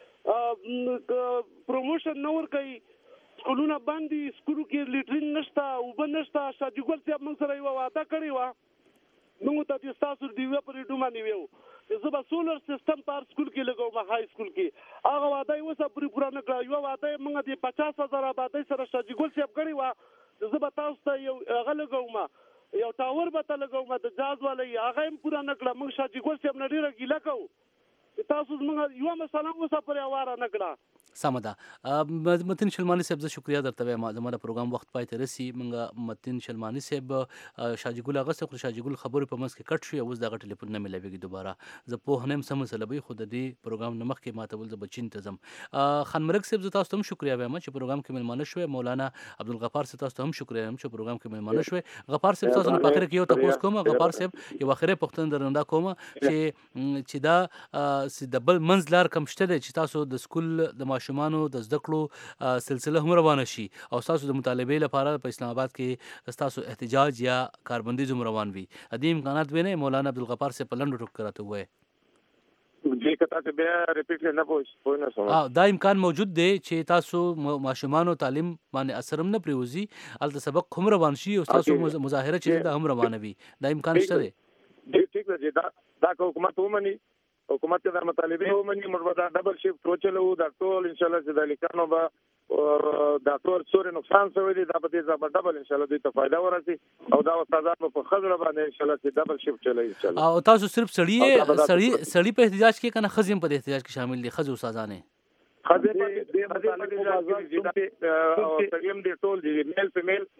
Speaker 12: کوي پروموشن نور کوي سکولونه باندې سکولو کې لیټرین نشته او بنشته شاجي ګل صاحب موږ سره یو وعده کړی و موږ ته د تاسو دی په ډومه نیو زه به سولر سیستم پر سکول کې لګوم هاي سکول کې هغه وعده یې وسه پوره نه کړی یو وعده موږ د 50000 آبادی سره شاجي ګل صاحب کړی و زه به تاسو ته یو هغه لګوم یو ټاور به ته لګوم د جاز ولې هغه هم پوره نه کړ موږ شاجي ګل صاحب نه ډیره ګیله کوو تاسو موږ یو مثلا وسه پر اواره نه کړه
Speaker 7: سمه ده. متین شلمانی صاحب زه شکریا درته وایم زما د پروګرام وخت پای ته رسي. موږ متین شلمانی صاحب شاجي ګل اغوسته خو شاجي ګل خبرې په منځ کې کټ شو اوس دغه ټلیفون نه ملويږي دوباره. زه په هم سم مسله خو د دې پروګرام نه مخکې ماته ول ز بچین ته زم. خان مرګ صاحب زه تاسو ته هم شکریا وایم چې پروګرام کې ملمانه شوې. مولانا عبدالغفار صاحب تاسو ته هم شکریا وایم چې پروګرام کې ملمانه شوې. غفار صاحب تاسو نه پخره کې یو تاسو کوم غفار صاحب یو اخره پښتون درنده کوم چې دا د بل منځلار کم شته چې تاسو د سکول د ماشومانو د زده کړو سلسله هم روانه شي او تاسو د مطالبه لپاره په اسلام آباد کې تاسو احتجاج یا کاربندیز هم روان وي. ادي امکانات ویني مولانا عبدالغفار سے پلند ټوک کراته وای
Speaker 11: دې کته ته بیا ریپیټ نه پوه نه سم.
Speaker 7: دا امکان موجود دی چې تاسو ماشومانو تعلیم باندې اثر هم نه پریوزي الته سبق هم روان شي او تاسو مظاهره چې دا هم روانه وي. دا امکان شته دی.
Speaker 11: ٹھیک ہے دا حکومت ومني حکومت د مطالبه ومني موږ دا ډبل شیفټ وچلو دا ټول ان شاء الله چې د لیکانو به دا ټول سوري نقصان شوی دی دا به دې ډبل ان شاء الله دوی ته فائدہ ورسي او دا استادانو په خزر باندې ان شاء الله چې ډبل شیفټ چلای ان شاء الله.
Speaker 7: او تاسو صرف سړی په احتجاج کې کنه خزم په احتجاج کې شامل دي خزو استادانه
Speaker 11: خزر په مطالبه او تقلیم دی ټول دی میل فیمیل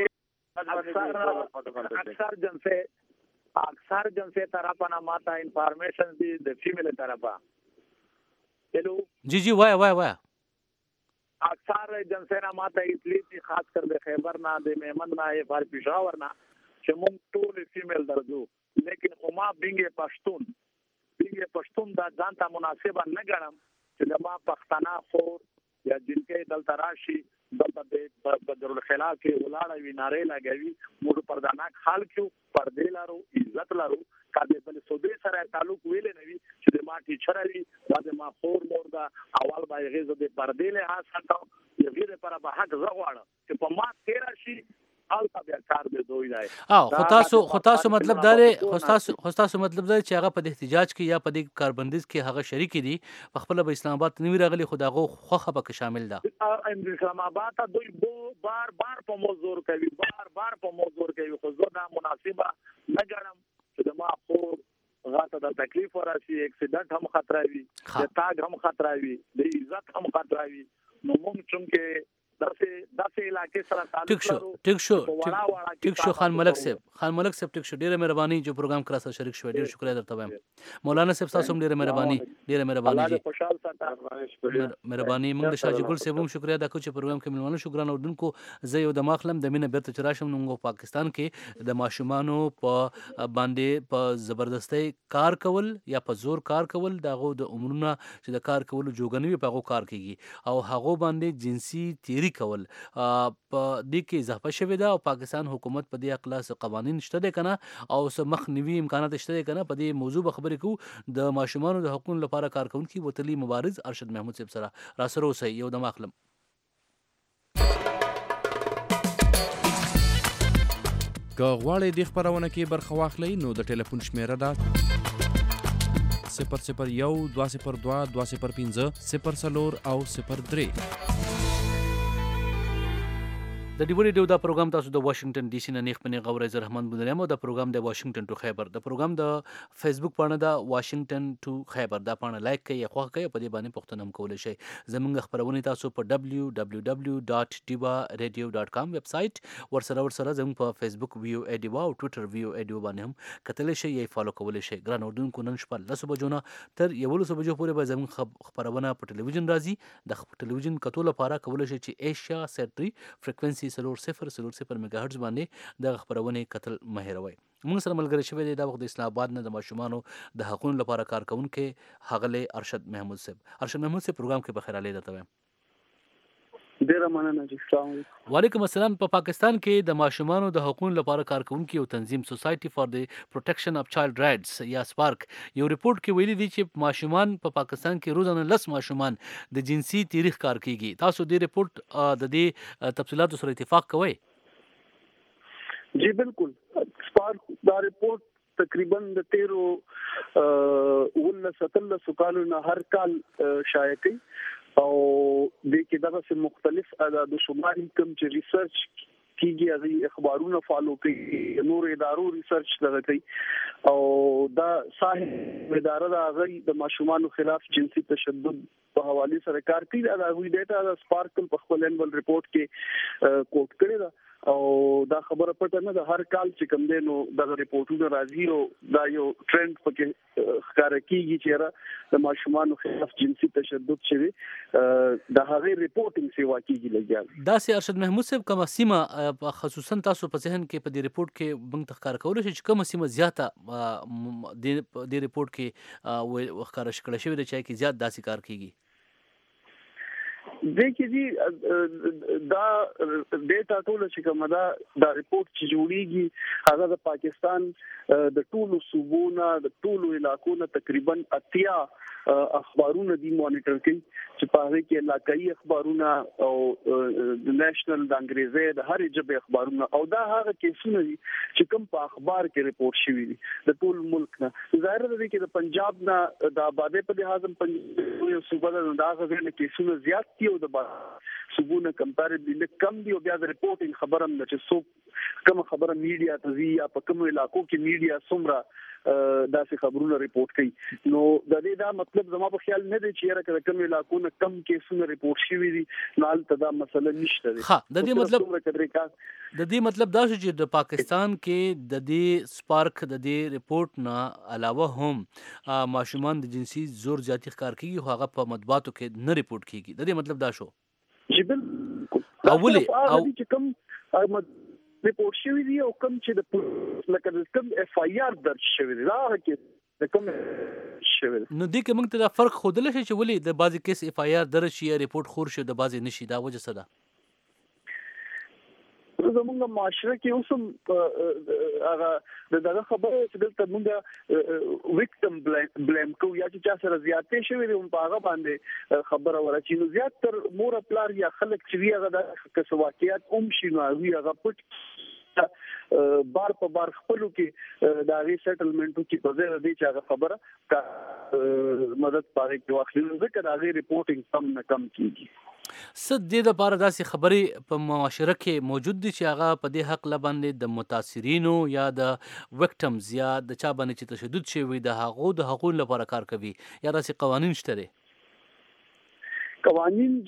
Speaker 11: اکثر جن سے طرفا نہ ماتا انفارمیشن دی د فیمیل طرفا ہیلو
Speaker 7: جی وای
Speaker 11: اکثر جن سے نہ ماتا اطلاع خاص کر د خیبر نہ د میمن نہ فار پېښور نہ چې مونږ ټول فیمیل درځو لیکن هما بینګ پښتون دا ځان ته مناسب نه ګڼم چې د ما پښتنه خور یا جنکې دلته راشي دلته د بدر الخلا کې ولاړ وی ناره لګوي موږ پردانه خال کیو پردې لارو عزت لارو کله بل سودې سره تعلق ویل نه وي چې د ما ټیچر وي دا د ما خور مور دا اول به غیزه د پردې له حاصل یو غیر پر به حق زغواړه چې په ما 13 شي الته بیا کار به دوی دی.
Speaker 7: خو تاسو مطلب دار خو تاسو مطلب دا چې هغه په احتجاج کې یا په کاربندیز کې هغه شریک دي په خپل به اسلام آباد نوی راغلي خداغو خوخه به شامل ده.
Speaker 11: اسلام آباد ته دوی بار په موضوع کوي په موضوع کوي خو زه دا مناسبه نه ګڼم چې د ما خو غاته د تکلیف وراسي اکسیډنټ هم خطر وي د تاګ هم خطر وي د عزت هم خطر وي نو موږ چونکه داسې علاقې سره تعلق
Speaker 7: ټیک شو خان ملک صاحب ټیک شو ډیره مهرباني جو پروګرام کرا سره شریک شو ډیر شکریا درته وایم. مولانا صاحب تاسو هم ډیره مهرباني جی مهرباني. موږ د شاجي ګل صاحب هم شکریا دا کو چې پروګرام کې ملمانو شکرانه اردوونکو زه یو د ماخلم د مینه بیرته چراشم نو پاکستان کې د ماشومانو په باندې په زبردستۍ کار کول یا په زور کار کول دغه د عمرونه چې د کار کول جوګنوي په هغه کار کیږي او هغه باندې جنسي تیری کول په دې کې اضافه شوی دا او پاکستان حکومت په دې اخلاص قوانین شته دي کنه او سم مخنیوي امکانات شته دي کنه په دې موضوع خبرې کو د ماشومانو د حقوقو لپاره کارکونکي وتلی مبارز ارشد محمود صاحب سره را سره اوسئ یو د ماخلم.
Speaker 13: که غواړئ د خبرونه کې برخه واخلئ نو د ټلیفون شمیره ده 001 202 205 04 او 03.
Speaker 7: د ډیوډي ډیو دا پروګرام تاسو د واشنگټن ډي سي نه نیخ پنه غوړې زه رحمان بودرم او دا پروګرام د واشنگټن ټو خیبر د پروګرام د فیسبوک پاڼه د واشنگټن ټو خیبر دا پاڼه لایک کړئ خو کړئ په دې باندې پښتنه هم کولای شئ. زموږ خبرونه تاسو په www.diva.radio.com ویب سټ ورسره زموږ په فیسبوک ویو ایډیوا او ټوئیټر ویو ایډیو باندې هم کتلی شئ یا فالو کولای شئ. ګران اردوونکو نن شپه 10 بجو نه تر 11 بجو پورې به زموږ خبرونه په ټلویزیون راځي. د ټلویزیون کتو لپاره کولای شئ چې ایشیا سیټ 3 فریکوئنسي 0 میگا هرتز باندې د خبرونه کتل مهیروي. موږ سره ملګری شوی دی دا وخت د اسلام آباد نه د ماشومانو د حقوقو لپاره کارکونکو هغله ارشد محمود صاحب پروګرام کې بخیر علي درته وایم.
Speaker 14: ډیره مننه جی. السلام علیکم.
Speaker 7: وعلیکم السلام. په پاکستان کې د ماشومانو د حقوقو لپاره کارکونکو یو تنظیم سوسایټي فار د پروټیکشن اف چایلډ رائټس یا سپارک یو ریپورت کې ویلي دي چې ماشومان په پاکستان کې روزانه 10 ماشومان د جنسي تاریخ کار کوي. تاسو د ریپورت د دې تفصیلاتو سره اتفاق کوئ؟
Speaker 14: جی بالکل. سپارک دا ریپورت تقریبا د 13 کالو نه هر کال شایع کوي او د کې دغه مختلف اعداد و شمار کوم چې ریسرچ کیږي هغه اخبارونه فالو کوي نور ادارو ریسرچ دغه کوي او دا صاحب اداره د هغه د ماشومانو خلاف جنسي تشدد په حواله سره کار کوي. دا غوي ډیټا د سپارکل په خپل انول ریپورت کې کوټ کړی دا او دا خبره پټه نه ده. هر کال چې کوم دی نو د ریپورتونو راځي او دا یو ټرند پکې ښکار کیږي چې د ماشومان خلاف جنسي تشدد شوی د هغه ریپورټینګ سیوا کیږي لګیا.
Speaker 7: دا سي ارشد محمود صاحب کومه سیمه خصوصا تاسو په ذهن کې په دې ریپورت کې بنګ تخکار کول شي چې کومه سیمه زیاته د ریپورت کې وخکار شکل شوی د چا کې زیات داسې کار کیږي؟
Speaker 14: دیکھیے جی دا ډیټا ټول چې کومه دا ریپورت چې جوړیږي هغه د پاکستان د ټولو صوبونو د ټولو علاقو نه تقریبا 80 اخبارونه دی مانیټر کوي چې په هغه کې علاقائی اخبارونه او د نېشنل د انګریزي د هر ژبې اخبارونه او دا هغه کیسونه دي چې کوم په اخبار کې ریپورت شوی دي د ټول ملک نه. ظاهر دی چې د پنجاب نه د آبادی په لحاظ پنجاب یو صوبه ده دا غوښنه کیسونه زیات دي او د صوبونه کمپیریټیولی کم دي او بیا د ریپورټینګ خبره هم چې څوک کوم خبره میډیا ته ځي یا په کوم علاقو کې میډیا څومره داسې خبرونه ریپورت کوي. نو د دې دا مطلب زما په خیال نه دی چې یاره کوم علاقو نه کم کیسونه ریپورت شوي دي نو هلته دا مسله نشته دی.
Speaker 7: ها د دې مطلب دا چې د پاکستان کې د دې سپارک د دې ریپورت نه علاوه هم ماشومان د جنسي زور زیاتی ښکار کیږي خو هغه په مطبوعاتو کې نه ریپورت کیږي. د دې مطلب دا شو
Speaker 14: چې بالکل چې کوم ریپورت شوی دی او کوم چې د لکه کوم اف آی آر درج شوی دی دا کې د کوم شوی
Speaker 7: نو دې کې موږ ته دا فرق خودل شي چې ولې د بعضی کیس اف آی آر درج شي ریپورت خور شي د بعضی نشي دا وجه څه ده؟
Speaker 14: زمونږ معاشره کې اوس هغه دغه خبره چې دلته موږ وکټم بلیم کوو یا چې چا سره زیاتې شوی دی په هغه باندې خبره ورچې نو زیات تر مور پلار یا خلک چې وی هغه د کسواکیات شي نو هغه پټ بار په بار خپلو کې د هغې سیټلمنټو کې په ځای دی چې هغه خبره مدد پاره کې واخلي ځکه د هغې ریپورټینګ کم نه کم کیږي.
Speaker 7: څه د دې لپاره داسې خبرې په معاشره کې موجود دي چې هغه په دې حق باندې د متاثرینو یا د وکټمز یا د چا باندې چې تشدد شوی د هغو لپاره کار کوي یا داسې قوانین شته دي؟
Speaker 14: قوانین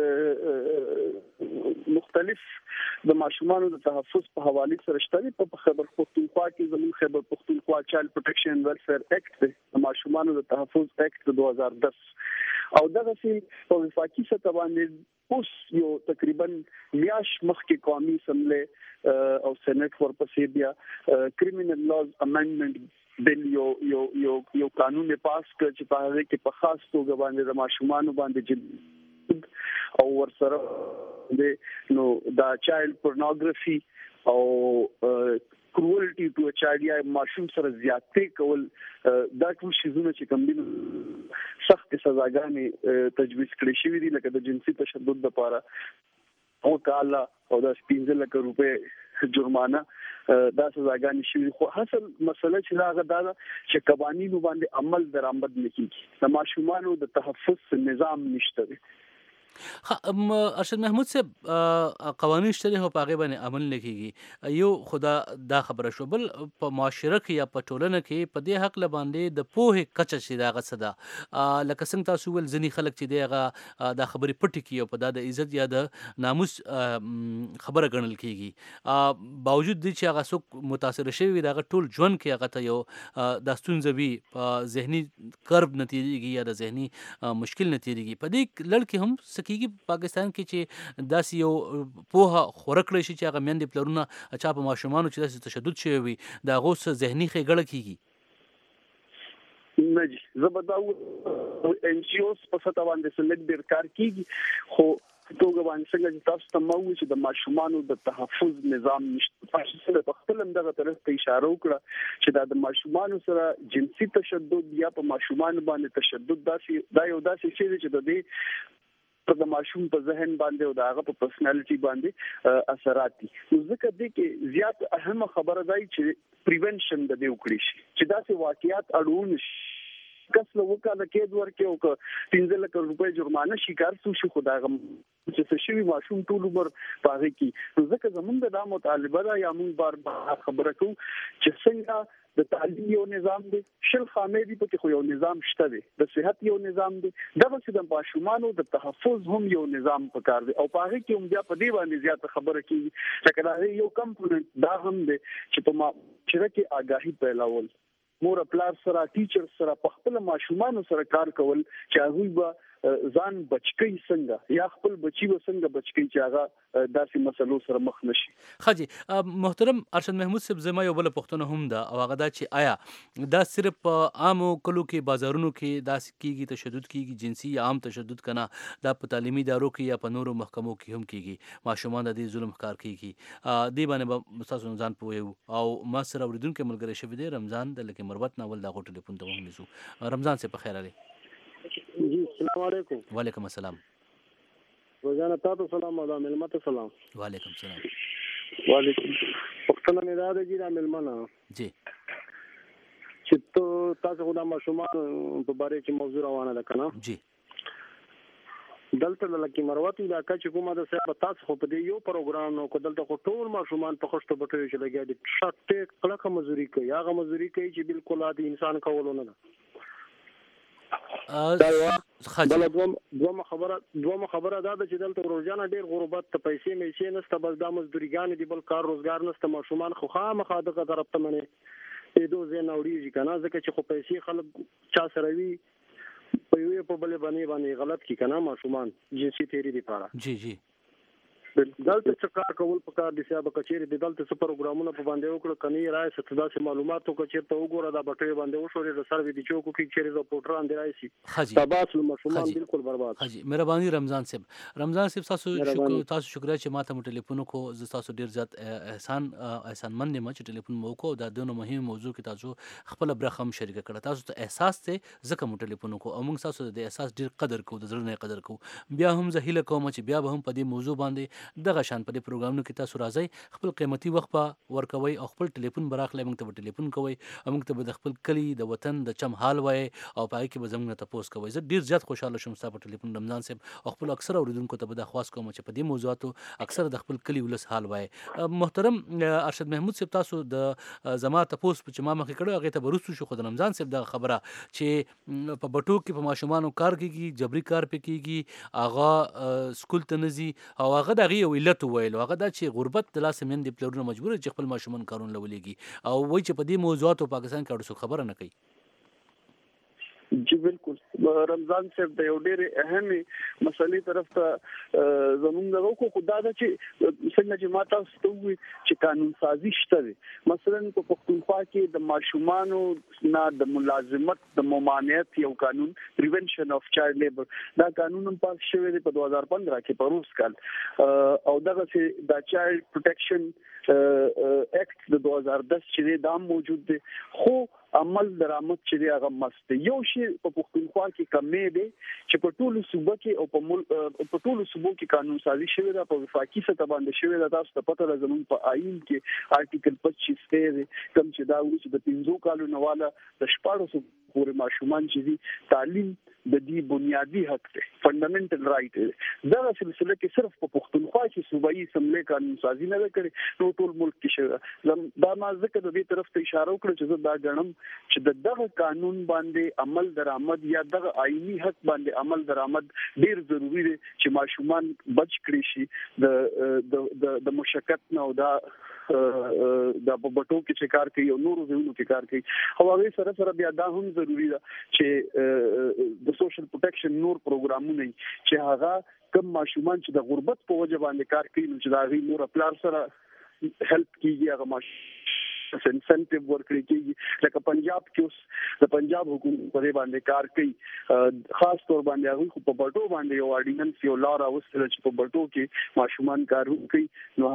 Speaker 14: مختلف د ماشومانو د تحفظ په حواله سره شته. په خیبر پختونخوا کې زموږ خیبر پختونخوا چایلډ پروټیکشن ویلفیر ایکټ د ماشومانو د تحفظ ایکټ د 2010 او دغه چې په وفاقي سطح باندې اوس یو تقریبا میاش مخکې قومي اسمبلی او سېنات ورپسې بیا کریمینل لاز امندمنت بل یو قانون پاس کړ چې په هغه کې په خاص توګه باندې د ماشومانو باندې او ورسره نو دا چایلډ پورنوګرافي او کروالټي ټو ا چایلډ یا ماشوم سره زیاتې کول دا ټول شیزونه چې کوم دي سخت سزاګانې تجویز کړې شوې دي لکه د جنسي تشدد لپاره او کاله او د 15 لک روپے جرمانه دا سزاګانې شوې. خو اصل مسله چې هغه دا چې قوانینو باندې عمل درآمد نکېږي د ماشومانو د تحفظ نظام نشته دی.
Speaker 7: ارشد محمود صاحب قوانین شته خو په هغې باندې عمل نه کېږي یو خدا دا خبره شو بل په معاشره کې یا په ټولنه کې په دې حق باندې د پوهې کچه چې د هغه څه ده لکه څنګه تاسو ویل ځینې خلک چې دی هغه دا خبرې پټې کړي او په دا د عزت یا د ناموس خبره ګڼل کېږي باوجود دی چې هغه څوک متاثر شوي وي د هغه ټول ژوند کې هغه ته یو دا ستونزه وي په ذهني کرب نه تېرېږي یا د ذهني مشکل نه تېرېږي. په دې لړ کې هم کیږي پاکستان کې چې داسې یو پوهه خوره کړی شي چې هغه میندې پلرونه چا په ماشومانو چې داسې تشدد شوی وي د هغو څه ذهني ښېګړه کیږي؟
Speaker 14: نه جی زه به دا ان جی اوز په سطح باندې سلګ ډېر کار کیږي خو توګه باندې څنګه چې تاسو ته مو چې د ماشومانو د تحفظ نظام نشته. تاسو په خپل دغه طرف ته اشاره وکړه چې د ماشومانو سره جنسي تشدد یا په ماشومانو باندې تشدد دا یو داسې شی دی چې د دې د ماشوم په ذهن باندې او د هغه په پرسنالټي باندې اثرات دي. نو ځکه دې کې زیات اهمه خبره ده چې پریونشن د دې وکړي شي چې داسې واقعیات اړون شي کس له وکاله کې ورکه او 15 لک روپے جرمانه شکار شو خدای چې څه شي ماشوم ټول عمر پاره کی. نو ځکه زمونږ د مطالبه دا یا موږ بار خبره کوو چې څنګه د تعلیم یو نظام دی، شل خامې دي پکې خو یو نظام شته دی، د صحت یو نظام دی، دغه د ماشومانو د تحفظ هم یو نظام پکار دی او په هغه کې هم بیا په دې باندې زیاته خبره کیږي لکه دا یو کمپوننت دا هم دی چې په معاشره کې آگاهي پیلاول، مور پلار سره ټیچر سره په خپل ماشومانو سره کار کول چې هغه به ځان بچکی څنګه یا خپل بچي وسنګ بچکی چې هغه داسې مسلو سره مخ نشي.
Speaker 7: خاجي محترم ارشد محمود صاحب زما یو بل پښتنه هم ده او هغه دا چې آیا دا صرف عامو کلو کې بازارونو کې داس کیږي تشدد کیږي جنسي یا عام تشدد کنه دا په تعلیمي ادارو کې یا په نورو محکمو کې هم کیږي ماشومان د دې ظلم ښکار کیږي دی باندې تاسو ځان پوهیو او ما سره اوریدونکو ملګری شوی دی رمضان د لکه مربت ناول دا غو ټلیفون ته ونیسو. رمضان سے په خیر علي.
Speaker 15: جی السلام علیکم.
Speaker 7: وعلیکم السلام.
Speaker 15: روزانه تاسو سلام او ملمت سلام.
Speaker 7: وعلیکم السلام.
Speaker 15: وعلیکم. وختونه نه دا دی د ملمنه.
Speaker 7: جی.
Speaker 15: چې تاسو خو د ماشومان په باره کې موضوع روانه ده کنه.
Speaker 7: جی.
Speaker 15: دلته لکه مروت علاقہ چې کومه د صاحب تاسو خو په دې یو پروګرام نو کو دلته خو ټول ماشومان په خوشته بټوي چې لګیا دي شټ ټیک کلکه مزوري کوي هغه مزوري کوي چې بالکل عادي انسان کولونه نه. دوه خبره دا چې دلته روزانه ډیر غربت ته پیسې میشي نسته بس د مزدوريګان دي بل کار روزګار نسته ماشومان خو خامخا دغه طرف ته منه دې دوه زنه وړي کنه ځکه چې خو پیسې خلک چا سره وي په یوه په بل باندې غلط کی کنه ماشومان جنسي تیری دی پاره.
Speaker 7: جی جی.
Speaker 15: دلته څه کار کول پکار دي چې کچېری د دلته څه پروګرامونه په باندې وکړه کني راي ستدا سي معلوماتو کچې ته وګوره دا بټوي باندې وشوري د سروي دي چوکو کې چیرې رپورټر اندې راځي. تاسو ماشومان بالکل برباد.
Speaker 7: حاجی مهرباني رمضان صاحب تاسو شکریا چې ماته ټلیفون کو ز تاسو ډیر زیات احسان من ما چې ټلیفون مو کو دا دونه مهم موضوع کې تاسو خپل برخم شریک کړه تاسو ته احساس ته زکه مو ټلیفون کو او موږ تاسو د احساس ډیر قدر کو د زړه نه قدر کو بیا هم زهیله کوم چې بیا به هم په دې موضوع باندې دغه شان په دې پروګرامونو کې تاسو راځي خپل قیمتي وخت په ورکوي او خپل ټلیفون براخلې موږ ته ټلیفون کوي او موږ ته د خپل کلی د وطن د چم حال وای او پای کې به زموږ ته پوس کوي. زه ډیر زیات خوشاله شوم تاسو په ټلیفون رمضان صاحب او خپل اکثر اوریدونکو ته به د خواست کوم چې په دې موضوعاتو اکثر د خپل کلی ولس حال وای. محترم ارشد محمود صاحب تاسو د زما ته پوس چې ما مخې کړو هغه ته برسو شو خو د رمضان صاحب د خبره چې په بټو کې په ماشومان کار کیږي جبري کار پکېږي هغه سکول ته نزي او هغه دغه ویلت ویلو هغه دا چې غربت د لاس من دي پلرونه مجبور چې خپل ماشومان کارون لولېږي او وای چې په دې موضوعاتو پاکستان کې اړه خبره نه کوي.
Speaker 14: جی بالکل رمضان صاحب د یو ډېر اهمي مسلې طرف ته زموږ دغه کو خدا دا چې څنګه چې ماته ستوي چې قانون سازي شته مثلا په پښتونخوا کې د ماشومانو نه د ملازمت د ممانعت یو قانون پریونشن اف چایلډ لیبر دا قانون هم پاس شوی دی په 2015 کې په روس کال او دغه چې د چایلډ پروټیکشن اکټ د 2010 چې دا موجود دی خو عمل درآمد چې هغه مست یو شی په پښتونخوا کې کمې دی چې په ټولو صوبو کې او په ټولو صوبو کې قانون سازي شوی دا په وفاقي سطح باندې شوی دا تاسو ته پته ده زموږ په آئین کې آرټیکل 25 دی کوم چې دا وایي چې د 15 کالو نواله د 14 پورې ماشومان چې تعلیم د دې بنیادی حق دی فندامنټل رائټ دی دا سلسله کې صرف په پښتونخوا کې صوبایي اسمبلی قانون سازي نه کړي نو ټول ملک کې شوی دا ما ځکه د دې طرف ته اشاره وکړه چې دا غنم چې دغه قانون باندې عمل درآمد یا دغه آئینی حق باندې عمل درآمد ډیر ضروری دی چې ماشومان بچ کړي شي د مشکل نه او دا د بټو کې چې کار کوي او نورو ځایونو کې کار کوي او هغه سره بیا دا هم ضروری ده چې د سوشل پروټیکشن نور پروګرامونه چې هغه کم ماشومان چې د غربت په وجه باندې کار کوي چې دا غي نور خپل سره هیلپ کیږي هغه ماشومان انسنټیو ورکړي کیږي لکه پنجاب کې اوس د پنجاب حکومت په باندې کار کوي خاص تور باندې هغه په بټو باندې یو اورډیننس یو لار اوسل چې په بټو کې ماشومان کار کوي نو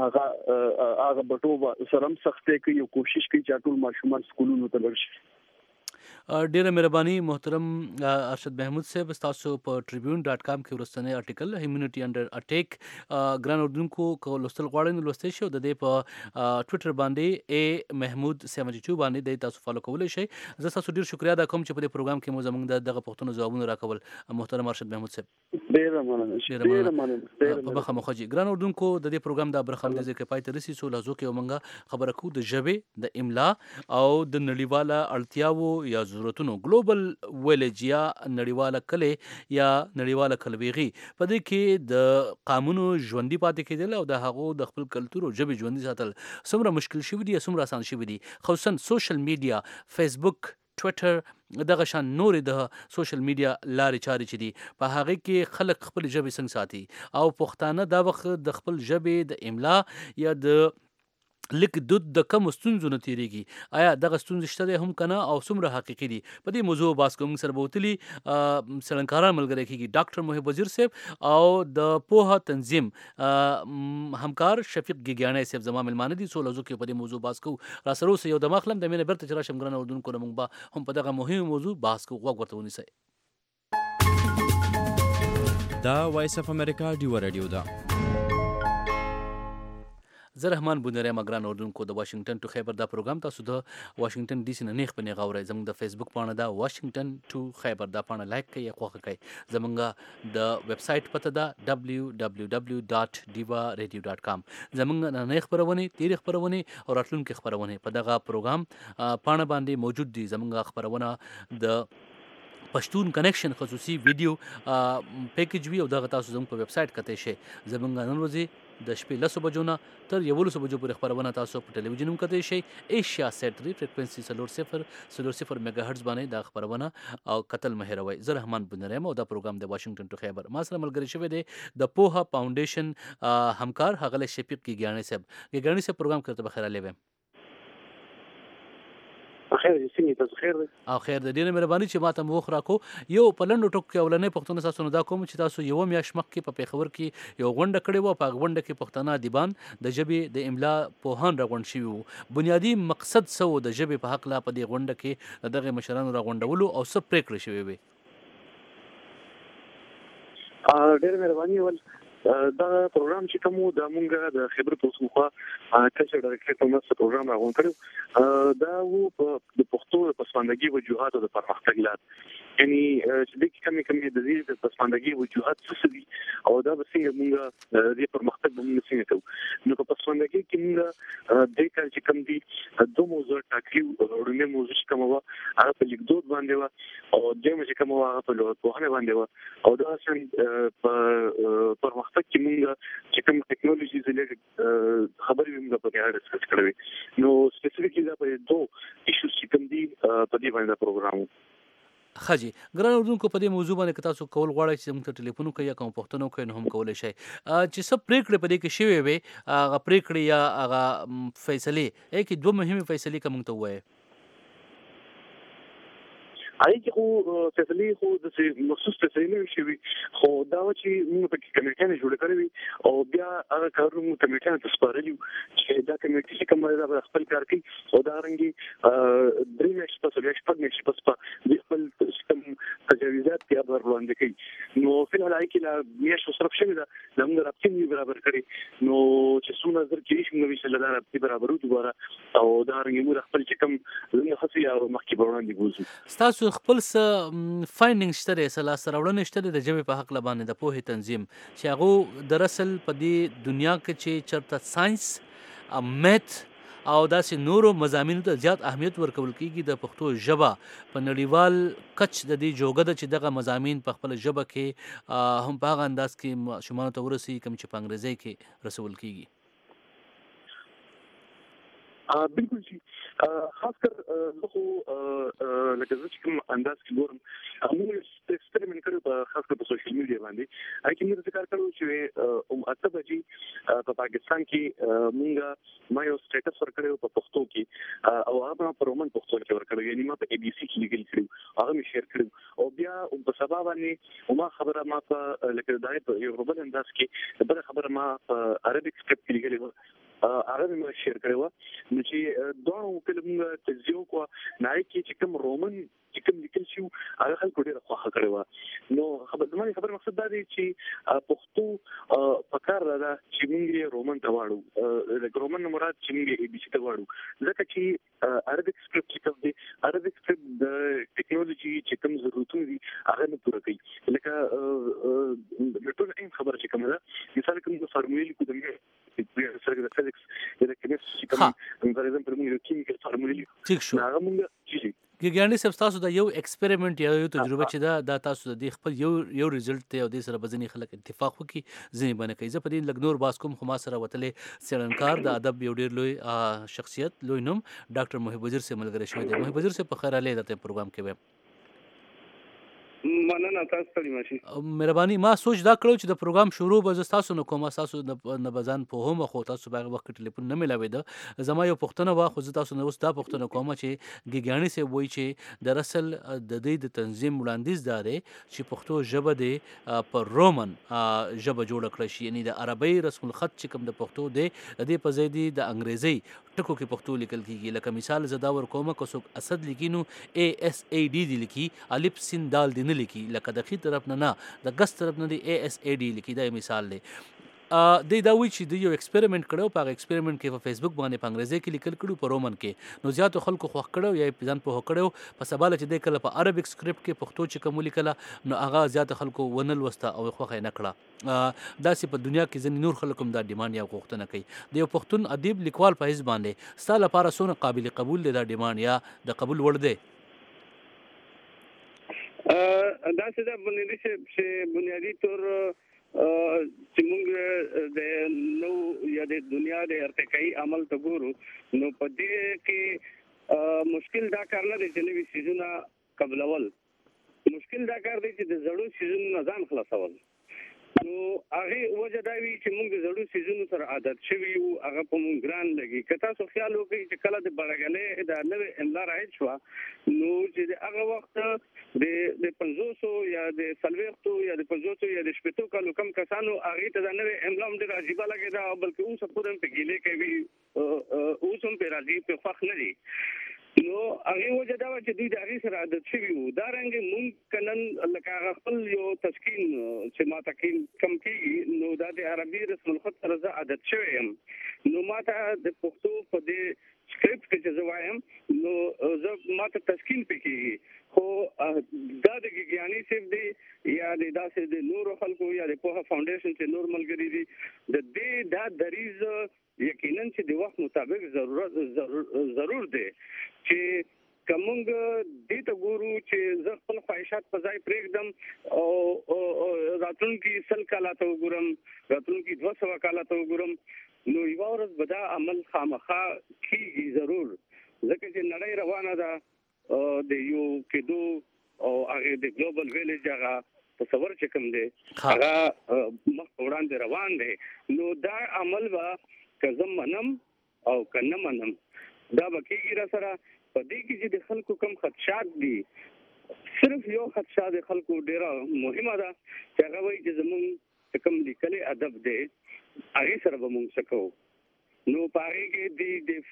Speaker 14: هغه بټو سره هم سختي کوي او کوشش کوي چې ټول ماشومان سکولونو ته ورشي.
Speaker 7: ډیره مهرباني محترم ارشد محمود صاحب، تاسو په tribune.com کې ورستنی آرټیکل هیومینټي انډر اٹیک ګران اردوونکو کو لوستل غواړئ نو لوستئ شئ. د دې په ټویټر باندې A محمود 72 باندې د تاسو فالو کولی شئ. زه تاسو ډیر شکریا ادا کوم چې په دې پروګرام کې مو زموږ دغه پوښتنو ځوابونه راکول. محترم ارشد محمود صاحب
Speaker 14: ډیره مننه.
Speaker 7: په مخه مخجی ګران اردوونکو د دې پروګرام د برخه مې ځکه پای ته رسي سو لازو کې ومنګه خبره کو د ژبې د املا او د نړیواله اړتیاو یا ضرورتونو ګلوبل ویلج یا نړیواله کلی یا نړیواله کلويغي په دې کې د قانونو ژوندۍ پاتې کېدل او د هغو د خپل کلتور او ژبې ژوندۍ ساتل څومره مشکل شوی دي څومره آسان شوی دي. خصوصا سوشل میډیا، فیسبوک، ټویټر دغه شان نورې د سوشل میډیا لارې چارې چې دي په هغه کې خلک خپل ژبې څنګه ساتي او پښتانه دا وخت د خپل ژبې د املا یا د لیک دود د کم ستونزو نه تیریږي. آیا دغه ستونزې شته دي هم کنه او څومره حقیقي دي؟ په دې موضوع باس کوم سره بوتلی سرنکاران ملګری کیږي ډاکټر محب وزیر صاحب او د پوها تنظیم همکار شفیق ګیګیانی صاحب زما ملمانه دي. سو لزو کې په دې موضوع باس کو را سره اوس یو د مخلم د مینه برته چې راشم ګران اردوونکو موږ به هم په دغه مهم موضوع باس کو وګ ورته ونیسئ.
Speaker 13: دا وایس اف امریکا ډیو رادیو ده.
Speaker 7: زه رحمان بونریم ګران اردوونکو د واشنگټن ټو خیبر دا پروګرام تاسو د واشنگټن ډي سي نه نیغ پنې غوړی. زموږ د فیسبوک پاڼه دا واشنگټن ټو خیبر دا پاڼه لایک کړئ خوښه کړئ. زموږ د ویب سټ پته دا www.divaradio.com. زموږ نه خبرونه تیر خبرونه او راتلونکي خبرونه په دغه پروګرام پاڼه باندې موجود دي. زموږ خبرونه د پښتون کنیکشن خصوصي ویډیو پیکیج وی او دغه تاسو زموږ په ویب سټ کته شي. زموږ نن ورځې د شپې 10 بجو نه تر 11 بجو پورې خبرونه تاسو په ټلویزیون هم کته شي. ایشیا سیټ فریکوئنسي 00 میگا هرتز باندې دا خبرونه او قتل مهروي. زه رحمان بنرم او دا پروګرام د واشنگټن ټو خیبر ما سره ملګری شوی دی د پوها فاونډیشن همکار هغه شفیق ګیګیانی صاحب. ګیګیانی صاحب پروګرام کرته بخیر علیه
Speaker 14: خیر دې څنګه تاسو خیر دی
Speaker 7: او خیر دې ډیره مهرباني چې ماته موخ راکو. یو پلنډو ټوک کې اولنې پښتون تاسو نه دا کوم چې تاسو یو میاش مخ کې په پیښور کې یو غونډه کړې و. په غونډه کې پښتانه ادیبان د ژبې د املا پوهان راغونډ شوي وو. بنیادی مقصد سو د ژبې په حق لا په دې غونډه کې دغه مشرانو راغونډولو او سب پریکړې شوي وي.
Speaker 14: ډیره مهرباني ول دا پروګرام چې کوم د مونږه د خبرې پوسوخه کچې ډایرکټ په مس پروګرام راغون کړو دا وو په پښتو پسماندګي وجوهات د پرمختګ لار یعنی چې د کمی د دې د پسماندګي وجوهات څه دي او دا به څنګه مونږه د پرمختګ به موږ څنګه کوو. نو په پسماندګي کې مونږه د کار چې کوم دي دوه موضوع ټاکلي ورونه موضوع چې کوم و هغه په لیکدود باندې و او دغه چې کوم و هغه په لغتونه باندې و او دا څنګه پرمختګ کې مونږ چې کوم ټیکنالوژي زلي خبرې موږ په اړه ډسکس کړو. نو سپیسیفیکلی دا په دوه ایشوز چې کوم دي په دې باندې پروګرام
Speaker 7: خاجي ګران اردوونکو په دې موضوع باندې تاسو کول غواړئ چې موږ ته ټلیفون وکړئ یا کوم پوښتنه وکړئ نو هم کولای شئ. چې سب پریکړې په دې کې شوي وي هغه پریکړې یا هغه فیصلې کې دوه مهمه فیصلې کوم ته وایي
Speaker 14: هغه کې خو فیصلې خو د مخصوص فیصلې شوي خو دا چې موږ په کمیټه جوړ کړی او بیا هغه کارونه موږ کمیټه ته سپارلی چې دا کمیټه چې کومه دا خپل کار کوي او دا رنګي درې میاشتې پس یا شپږ میاشتې پس په خپل سیستم تجاوزات بیا وړاندې کوي. نو فلحال هغه کې لا میاشتې صرف شوی دا زموږ رابطې برابر کړي نو چې څو نظر کې شي نو چې لاره رابطې برابرو دوباره او دا رنګي موږ خپل چې کوم زموږ خصي او مخکې وړاندې بوزو.
Speaker 7: تاسو خپل فاینډینګ شته سلا سره شته د ژبې په حق لبانې د پوهې تنظیم چې هغه در اصل په دې دنیا کې چې چرته ساينس میت او داسې نورو مضامینو ته زیات اهمیت ورکول کیږي د پښتو ژبه په نړیوال کچ د دې جوګه د چې دغه مضامین په خپل ژبه کې هم په هغه انداز کې شمانو ته ورسي کوم چې په انګریزي کې رسول کیږي.
Speaker 14: بالکل شي خاص کر زه خو لکه چې کوم انداز کې ګورم موږ ایکسپریمنت کړو په خاص کر په سوشل میډیا باندې اګه موږ ذکر کړو چې اته بجې په پاکستان کې موږ ما یو سټیټس ورکړو په پښتو کې او هغه په رومن پښتو کې ورکړو یعنی ما په اي بي سي کې لیکل کړو هغه می شیر کړو او بیا په سبا باندې ما خبره ما په لکه دای په یو روبل انداز کې بل خبره ما په عربیک سکرپټ کې لیکل هغه ما شیر کړو نو چې دوه کلم تجزیه کو نه کې چې کوم رومن چې کوم لیکل شو هغه خلکو ډیره خوښه کړو نو خبر مقصد دا دی چې پښتو پکار راځي چې موږ رومن ته واړو د رومن مراد چې موږ ABC ته واړو ځکه چې عربیک سکرپټ چې کوم دی عربیک سکرپټ د ټیکنالوژي چې کوم ضرورتونه دي هغه نه پوره کوي لکه د ټول ایم خبره چې کوم ده مثال کوم فارمولې کو د سره د فزکس د کیمستري کوم پر ایگزامپل موږ کیمیکل فارمولې
Speaker 7: ټیک شو
Speaker 14: هغه موږ
Speaker 7: ګیګیانډي صاحب تاسو د یو ایکسپریمنت یا یو تجربه چې دا تاسو د خپل یو ریزلټ ته او د سره بزنی خلک اتفاق وکي ځینې باندې کوي زه په دې لګ نور باس کوم خو ما سره وتلې څېړنکار د ادب یو ډیر لوی شخصیت لوی نوم ډاکټر محب وزیر سے ملګری شوی دی محب وزیر سے په خیر علي دته پروګرام کې ویم
Speaker 15: مننه تاسو ته ماشي
Speaker 7: مهرباني ما سوچ دا کړو چې د پروګرام شروع به تاسو نو کومه تاسو نه بزن په هم خو تاسو به وخت ټلیفون نه ملاوي ده زما یو پښتنه وا خو تاسو نو دا پښتنه کومه چې ګیګیاني سي وای چې د رسل د دې د تنظیم وړاندیز داري چې پښتو ژبه د پر رومن ژبه جوړ کړی شي یعنی د عربی رسم الخط چې کوم د پښتو د دې په ځای د انګریزي ټکو کې پښتو لیکل کیږي لکه مثال زدا ور کومه کو څوک اسد لیکینو ASAD دی لیکي الف سین دال دی نه لیکي لکه د خي طرف نه د ګس طرف نه دی ASAD لیکي دا مثال دی دا وی چې د یو ایکسپریمنت کړو په ایکسپریمنت کې په فیسبوک باندې په انګریزي کې لیکل کړو په رومن کې نو زیاتو خلکو خوښ کړو یا په ځان په کړو په سباله چې د کله په عربیک سکرپټ کې پښتو چې کوم لیکل نو هغه زیات خلکو ونل وسته او خوښ نه کړه دا سي په دنیا کې ځین نور خلکو دا ډیماند یا غوښتنه کوي د یو پښتون ادیب لیکوال په حساب باندې ستاله لپاره سونه قابل قبول دی دا ډیماند یا د قبول وړ دی
Speaker 15: دا څه د بنیادی تور چې موږ د نو یا د دنیا د ارتقایي عمل ته ګورو نو په دې کې مشکل دا کار نه دی چې نوې سيزونه قبلول مشکل دا کار دی چې د زړو سيزونو نه ځان خلاصول نو هغه وجه دا وی چې موږ د زړو سيزونو سره عادت شوي او هغه په موږ ګران لګي که تاسو خیال وکړئ چې کله د بړګلې د نوې املا راځي شو نو چې هغه وخت د 500 یا د 40 یا د 500 یا د 70 کلو کم کسانو هغه ته د نوې املا هم د عجیب لګي دا بلکې اوس په دې کې ګیلې کوي اوس هم په راځي په فخ نه دي نو هغه وجه دا چې دوی د هغه سره عادت شوي وو دا رنګ مونږ کنن لکه خپل یو تسکین چې ما تکین کم کیږي نو دا د عربي رسم الخط سره عادت شوی يم نو ما ته د پښتو په دې سکرپټ کې چې زوایم نو زه ما ته تسکین پکې خو دا د ګیاني صرف دی یا د داسې د نور خلکو یا د پوها فاونډیشن چې نور ملګری دي د دې دا دریز یقینا چې د وخت مطابق ضرور دی چې کومنګ دې ته ګورو چې زه خپل خواهشات په ځای پرېږدم او راتلونکي 100 کاله ته وګورم راتلونکي 200 کاله ته وګورم نو یو ورځ به دا عمل خامخا کیږي ضرور ځکه چې نړۍ روانه ده د یو کېدو او هغه د ګلوبل ویلیج هغه تصور چې کوم دی هغه مخ وړاندې روان دی نو دا عمل به که زه منم او که نه منم دا به کېږي را سره په دې کې چې د خلکو کم خدشات دي صرف یو خدشات د خلکو ډیره مهمه ده چې هغه وایي چې زموږ کوم لیکلي ادب دی هغه سره به موږ څه کوو نو په هغې کې د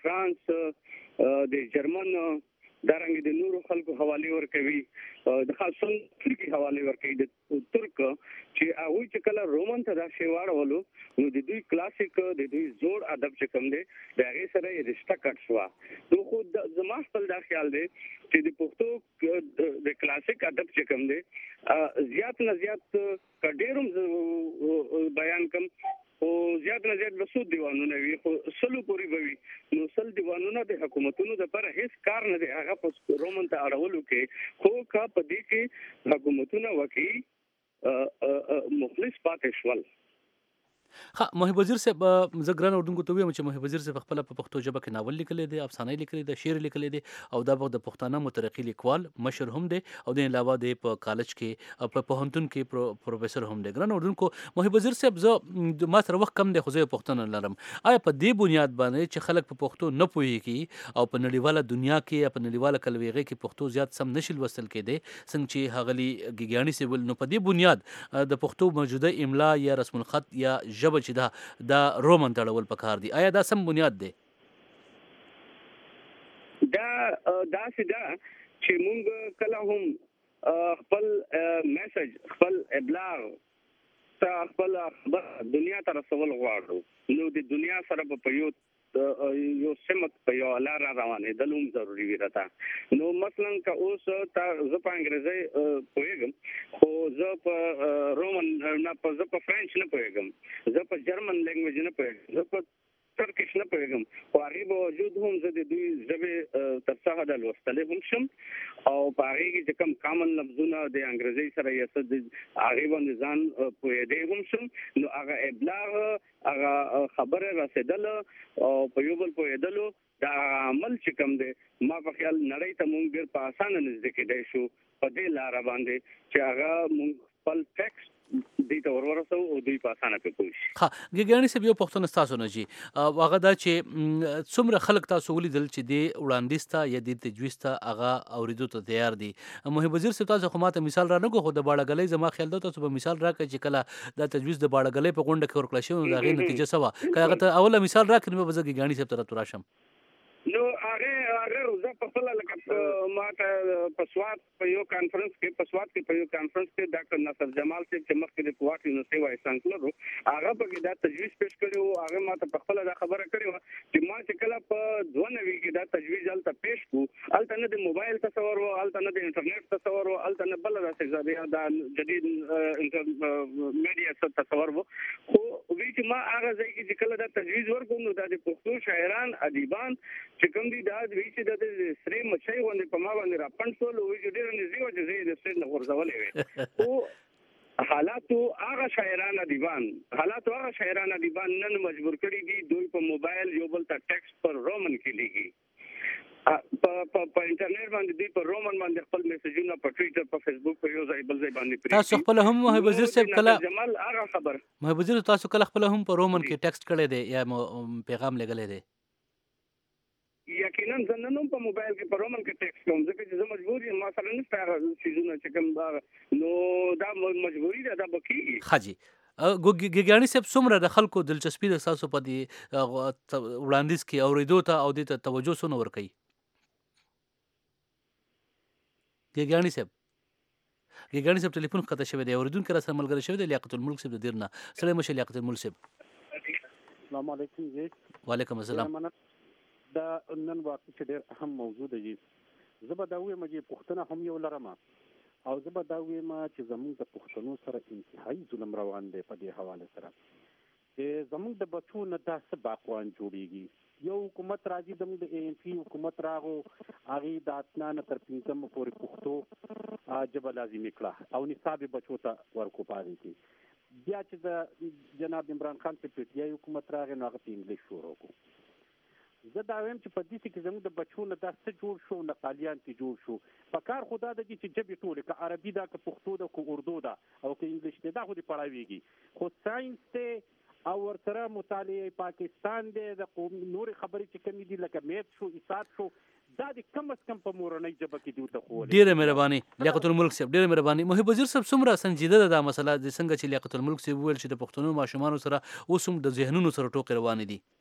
Speaker 15: فرانس د جرمن دارنګ د نورو خلکو حواله ورکوي د خاصون ترکی حواله ورکوي د ترک چې هغه چې کله رومن ته دا شی واړولو نو د دوی کلاسیک د دوی زوړ ادب چې کوم دی د هغه سره یې رشتہ کټ شو نو خو زما خپل دا خیال دی چې د پښتو د کلاسیک ادب چې کوم دی زیات نه زیات کډیروم بیان کوم او زیات نه زیات وسو دیوانونه وي خو سلو پوری بوي نو سل دیوانونه د حکومتونو د پر هیڅ کار نه دی هغه په رومن ته اړولو کې خو کا پدې کې حکومتونه وکي مخلص پاتې شول
Speaker 7: ها محب وزیر صاحب زه ګران اردوونکو ته وایم چې محب وزیر صاحب خپل په پښتو ژبه کې ناول لیکلی دی افسانه لیکلی دی شعر لیکلی دی او دا د پښتانه مترقي لیکوال مشر هم دی او د علاوه د په کالج کې په پوهنتون کې پروفیسور هم دی ګران اردوونکو محب وزیر صاحب زه ما سره وخت کم دی خو زه پښتون لرم آیا په دې بنیاد باندې چې خلک په پښتو نه پوهیږي او په نړیواله دنیا کې په نړیواله کلویغه کې پښتو زیات سم نشي لوستل کېدی څنګه چې هغلی ګیګیانی سیول نو په دې بنیاد د پښتو موجوده املا یا رسم الخط یا ژبه چې دا رومن تړول پکار دي. آیا دا سم بنیاد دی؟
Speaker 16: دا سیده چې مونږ کله هم خپل میسج خپل ابلاغ ته خپل دنیا ته رسول غواړو نو د دنیا سره په یو سمت په یو لار روانې د لوم ضروری وي راته. نو مثلا که اوس زه په انګریزي پوهیږم خو زه په رومن نه زه په فرنچ نه پوهیږم زه په جرمن لینګویج نه پوهیږم زه په ترکیش نه پوهیږم خو هغې باوجود هم زه د دوی ژبې تر څه حده لوستلی هم شم او په هغې کې چې کوم کامن لفظونه د انګریزۍ سره یا څه د هغې باندې ځان پوهېدی هم شم نو هغه ابلاغ هغه خبره رسېدله او په یو بل پوهېدلو دا عمل چې کوم دی ما په خیال نړۍ ته مونږ ډېر په اسانه نږدې کېدی شو په دې لاره باندې چې هغه مونږ خپل ټیکسټ دوی ته ورورسو او دوی په اسانه پې پوه شي.
Speaker 7: ښه ګیګیاني صاحب یو پوښتنه ستاسو نه جي هغه دا چې څومره خلک تاسو ولیدل چې دې وړاندیز ته یا دې تجویز ته هغه اورېدو ته تیار دي. محب وزیر صاحب تاسو خو ماته مثال رانکړو خو د باړهګلۍ زما خیال ده تاسو به مثال راکړئ چې کله دا تجویز د باړهګلۍ په غونډه کې ورکړل شوی نو د هغې نتیجه څه وه؟ که هغه ته اوله مثال راکړئ نو به زه ګیګیاني صاحب ته راشم.
Speaker 16: نو هغه زه په خپله لکه ما ته په سوات په یو کانفرنس کې ډاکټر ناصر جمال صاحب چې مخکې د سوات یونیورسټۍ وایس چانسلر و هغه پکې دا تجویز پیش کړی و. هغه ما ته په خپله دا خبره کړې وه چې ما چې کله په 92 کې دا تجویز هلته پیش کړو هلته نه د موبایل تصور و هلته نه د انټرنیټ تصور و هلته نه بله داسې دا جدید میډیا تصور و خو وی چې ما هغه ځای کې چې کله دا تجویز ورکړو نو دا د پښتو شاعران ادیبان چې کوم دي دا دوی چې د سرې مچۍ غوندې په ما باندې راپنډ شول وایي چې ډېره نږدې وه چې زه یې د سټیج نه غورځولې وې خو حالاتو هغه شاعران ادیبان نن مجبور کړي دي دوی په موبایل یو بل ته ټیکسټ پر رومن کې لیکي په انټرنیټ باندې دوی په رومن باندې خپل میسجونه په ټویټر په فیسبوک په یو ځای بل ځای باندې پرېږدي.
Speaker 7: تاسو خپله هم محب وزیر صاحب کله
Speaker 16: جمال هغه خبر
Speaker 7: محب وزیر تاسو کله خپله هم په رومن کې ټیکسټ کړی دی یا پیغام لګلی دی؟
Speaker 16: یقینا زه نن هم په موبایل کې په رومن کې ټیکسټ کوم ځکه چې زه مجبور یم ما سره نشته هغه څیزونه چې کوم نو دا مجبوري ده دا به کېږي.
Speaker 7: ښه جي ګیګیاني صاحب څومره د خلکو دلچسپي ده ستاسو په دې وړاندیز کې اورېدو ته او دې ته توجه څونه ورکوي؟ ګیګیاني صاحب ټلیفون قطع شوی دی اورېدونکی را سره ملګری شوی دی لیاقت الملک صاحب د دیر نه. سړی مشه لیاقت الملک صاحب.
Speaker 17: السلام علیکم.
Speaker 7: وعلیکم السلام.
Speaker 17: دا نن واقع چې ډېر اهم موضوع دی. زه به دا ووایم چې پوښتنه هم یو لرم او زه به دا ووایم چې زموږ د پښتنو سره انتهایي ظلم روان دی په دې حواله سره چې زموږ د بچو نه داسې باقوان جوړېږي. یو حکومت راځي زموږ د ANC حکومت راغو هغې د اتنا نه تر 5 پورې پښتو ژبه لازمي کړه او نصاب بچو ته ورکو په هغې کې. بیا چې د جناب عمران خان په PTI حکومت راغی نو هغه په انګلیش شروع کړو. زه دا وایم چې په دې کې زموږ د بچو نه دا څه جوړ شو نقالیان چې جوړ شو په کار خو دا ده چې ژبې ټولې که عربي ده که پښتو ده که اردو ده او که انګلیش دی دا خو دې پړاویږي خو ساینس دی او ورسره مطالعه پاکستان دی د نورې خبرې چې کومې دي لکه میت شو حساب شو دا د کم از کم په مورنۍ ژبه کې دوی ته ښوولې.
Speaker 7: ډېره مهرباني لیاقت الملک صاحب ډېره مهرباني. محب وزیر صاحب څومره سنجیده ده دا مسله د څنګه چې لیاقت الملک صاحب وویل چې د پښتنو ماشومانو سره اوس هم د ذهنونو سره ټوکې روانې دي؟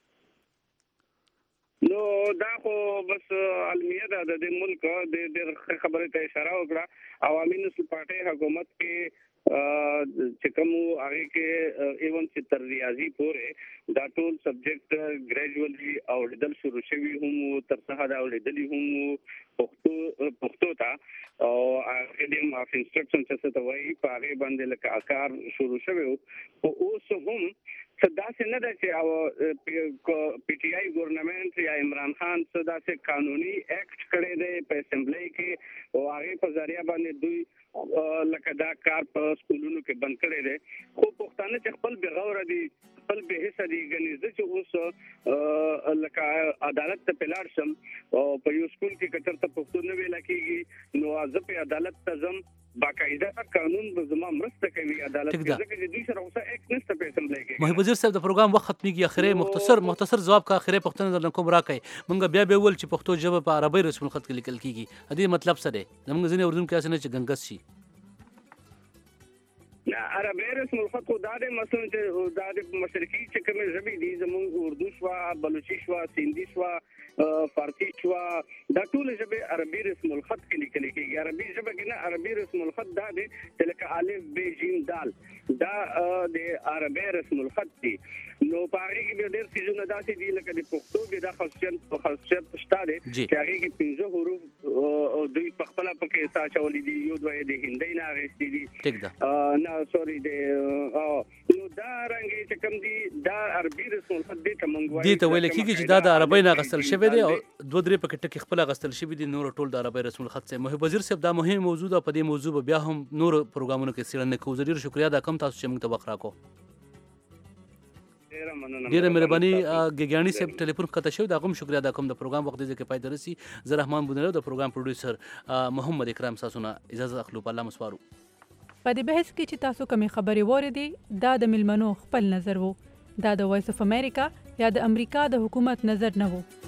Speaker 16: نو دا خو بس علمیه ده د دې ملک د خبرې ته اشاره وکړه. عوامي نسل پارټۍ حکومت کې چې کوم هغې کې ایون چې تر ریاضي پورې دا ټول سبجیکټ ګریجوالي اورېدل شروع شوي هم تر څه حده اورېدلي هم پښتو ته او اکیډیم اف انسټرکشن چې څه ته وایي په هغې باندې لکه کار شروع شوی و خو اوس هم څه داسې نه ده چې PTI ګورنمنټ یا عمران خان څه داسې قانوني ایکټ کړی دی په اسمبلی کې او هغې په ذریعه باندې دوی لکه دا کار په سکولونو کې بند کړی دی خو پښتانه چې خپل بغوره دي خپل به حصه دي ګنې زه چې اوس لکه عدالت ته په لاړ شم او په یو سکول کې که چېرته پښتو نه ویله کېږي نو زه په عدالت ته ځم باقاعده قانون به زما مرسته کوي عدالت کې ځکه چې دوی سره اوسه ایکټ نشته په اسمبلی کې.
Speaker 7: محب وزیر صاحب د پروګرام وخت ختمېږي اخرې مختصر ځواب کا اخرې پوښتنه درنه کوم راکړئ. موږ بیا وویل چې پښتو ژبه په عربۍ رسم الخط کې لیکل کېږي د دې مطلب څه دی؟ زموږ ځینې اردوونکي هسې نه چې ګنګس شي.
Speaker 16: نه عربي رسم الخط خو دا د مثلا چې دا د مشرقي چې کومې ژبې دي زموږ اردو شوا بلوچي شوا سیندي شوا فارسی شوا دا ټول ژبې عربي رسم الخط کې لیکل کېږي. عربي ژبه کې نه عربي رسم الخط دا دی چې لکه الف ب ج دال دا د عربي رسم الخط دی. نو پاره کې به ډېر څه نه داسې دي لکه د پښتو کې دا خاصیت شته دی چې هغه کې 15 حروف او دوی په خپل پکې ساچولې دي یو دوی د هندۍ نه غوښتي دي.
Speaker 7: ټیک ده
Speaker 16: نه سوري دی نو دا رنګ چې کوم دي دا عربي رسم الخط دی ته مونږ
Speaker 7: دي ته ویل کېږي چې دا د عربی نه غسل شوی دی او دوه درې پکې ټکي خپل غسل شوی دي نور ټول د عربی رسم الخط څخه. محب وزیر صاحب دا مهم موضوع ده په دې موضوع بیا هم نور پروګرامونو کې څېړنه کوو. ډېر شکریا دا کوم تاسو چې موږ ته وخت راکو. ډیره مهرباني ګګیانی صاحب ټلیفون خطا شو دا کوم شکریا دا کوم د پروګرام وخت دې کې پای درسي. زه رحمان بونلو د پروګرام پروډوسر محمد اکرام ساسونه اجازه اخلو. په الله مسوارو.
Speaker 18: په دې بحث کې چې تاسو کومې خبرې واورېدې دا د ملمنو خپل نظر وو. دا د وایس اف امریکا یا د امریکا د حکومت نظر نه وو.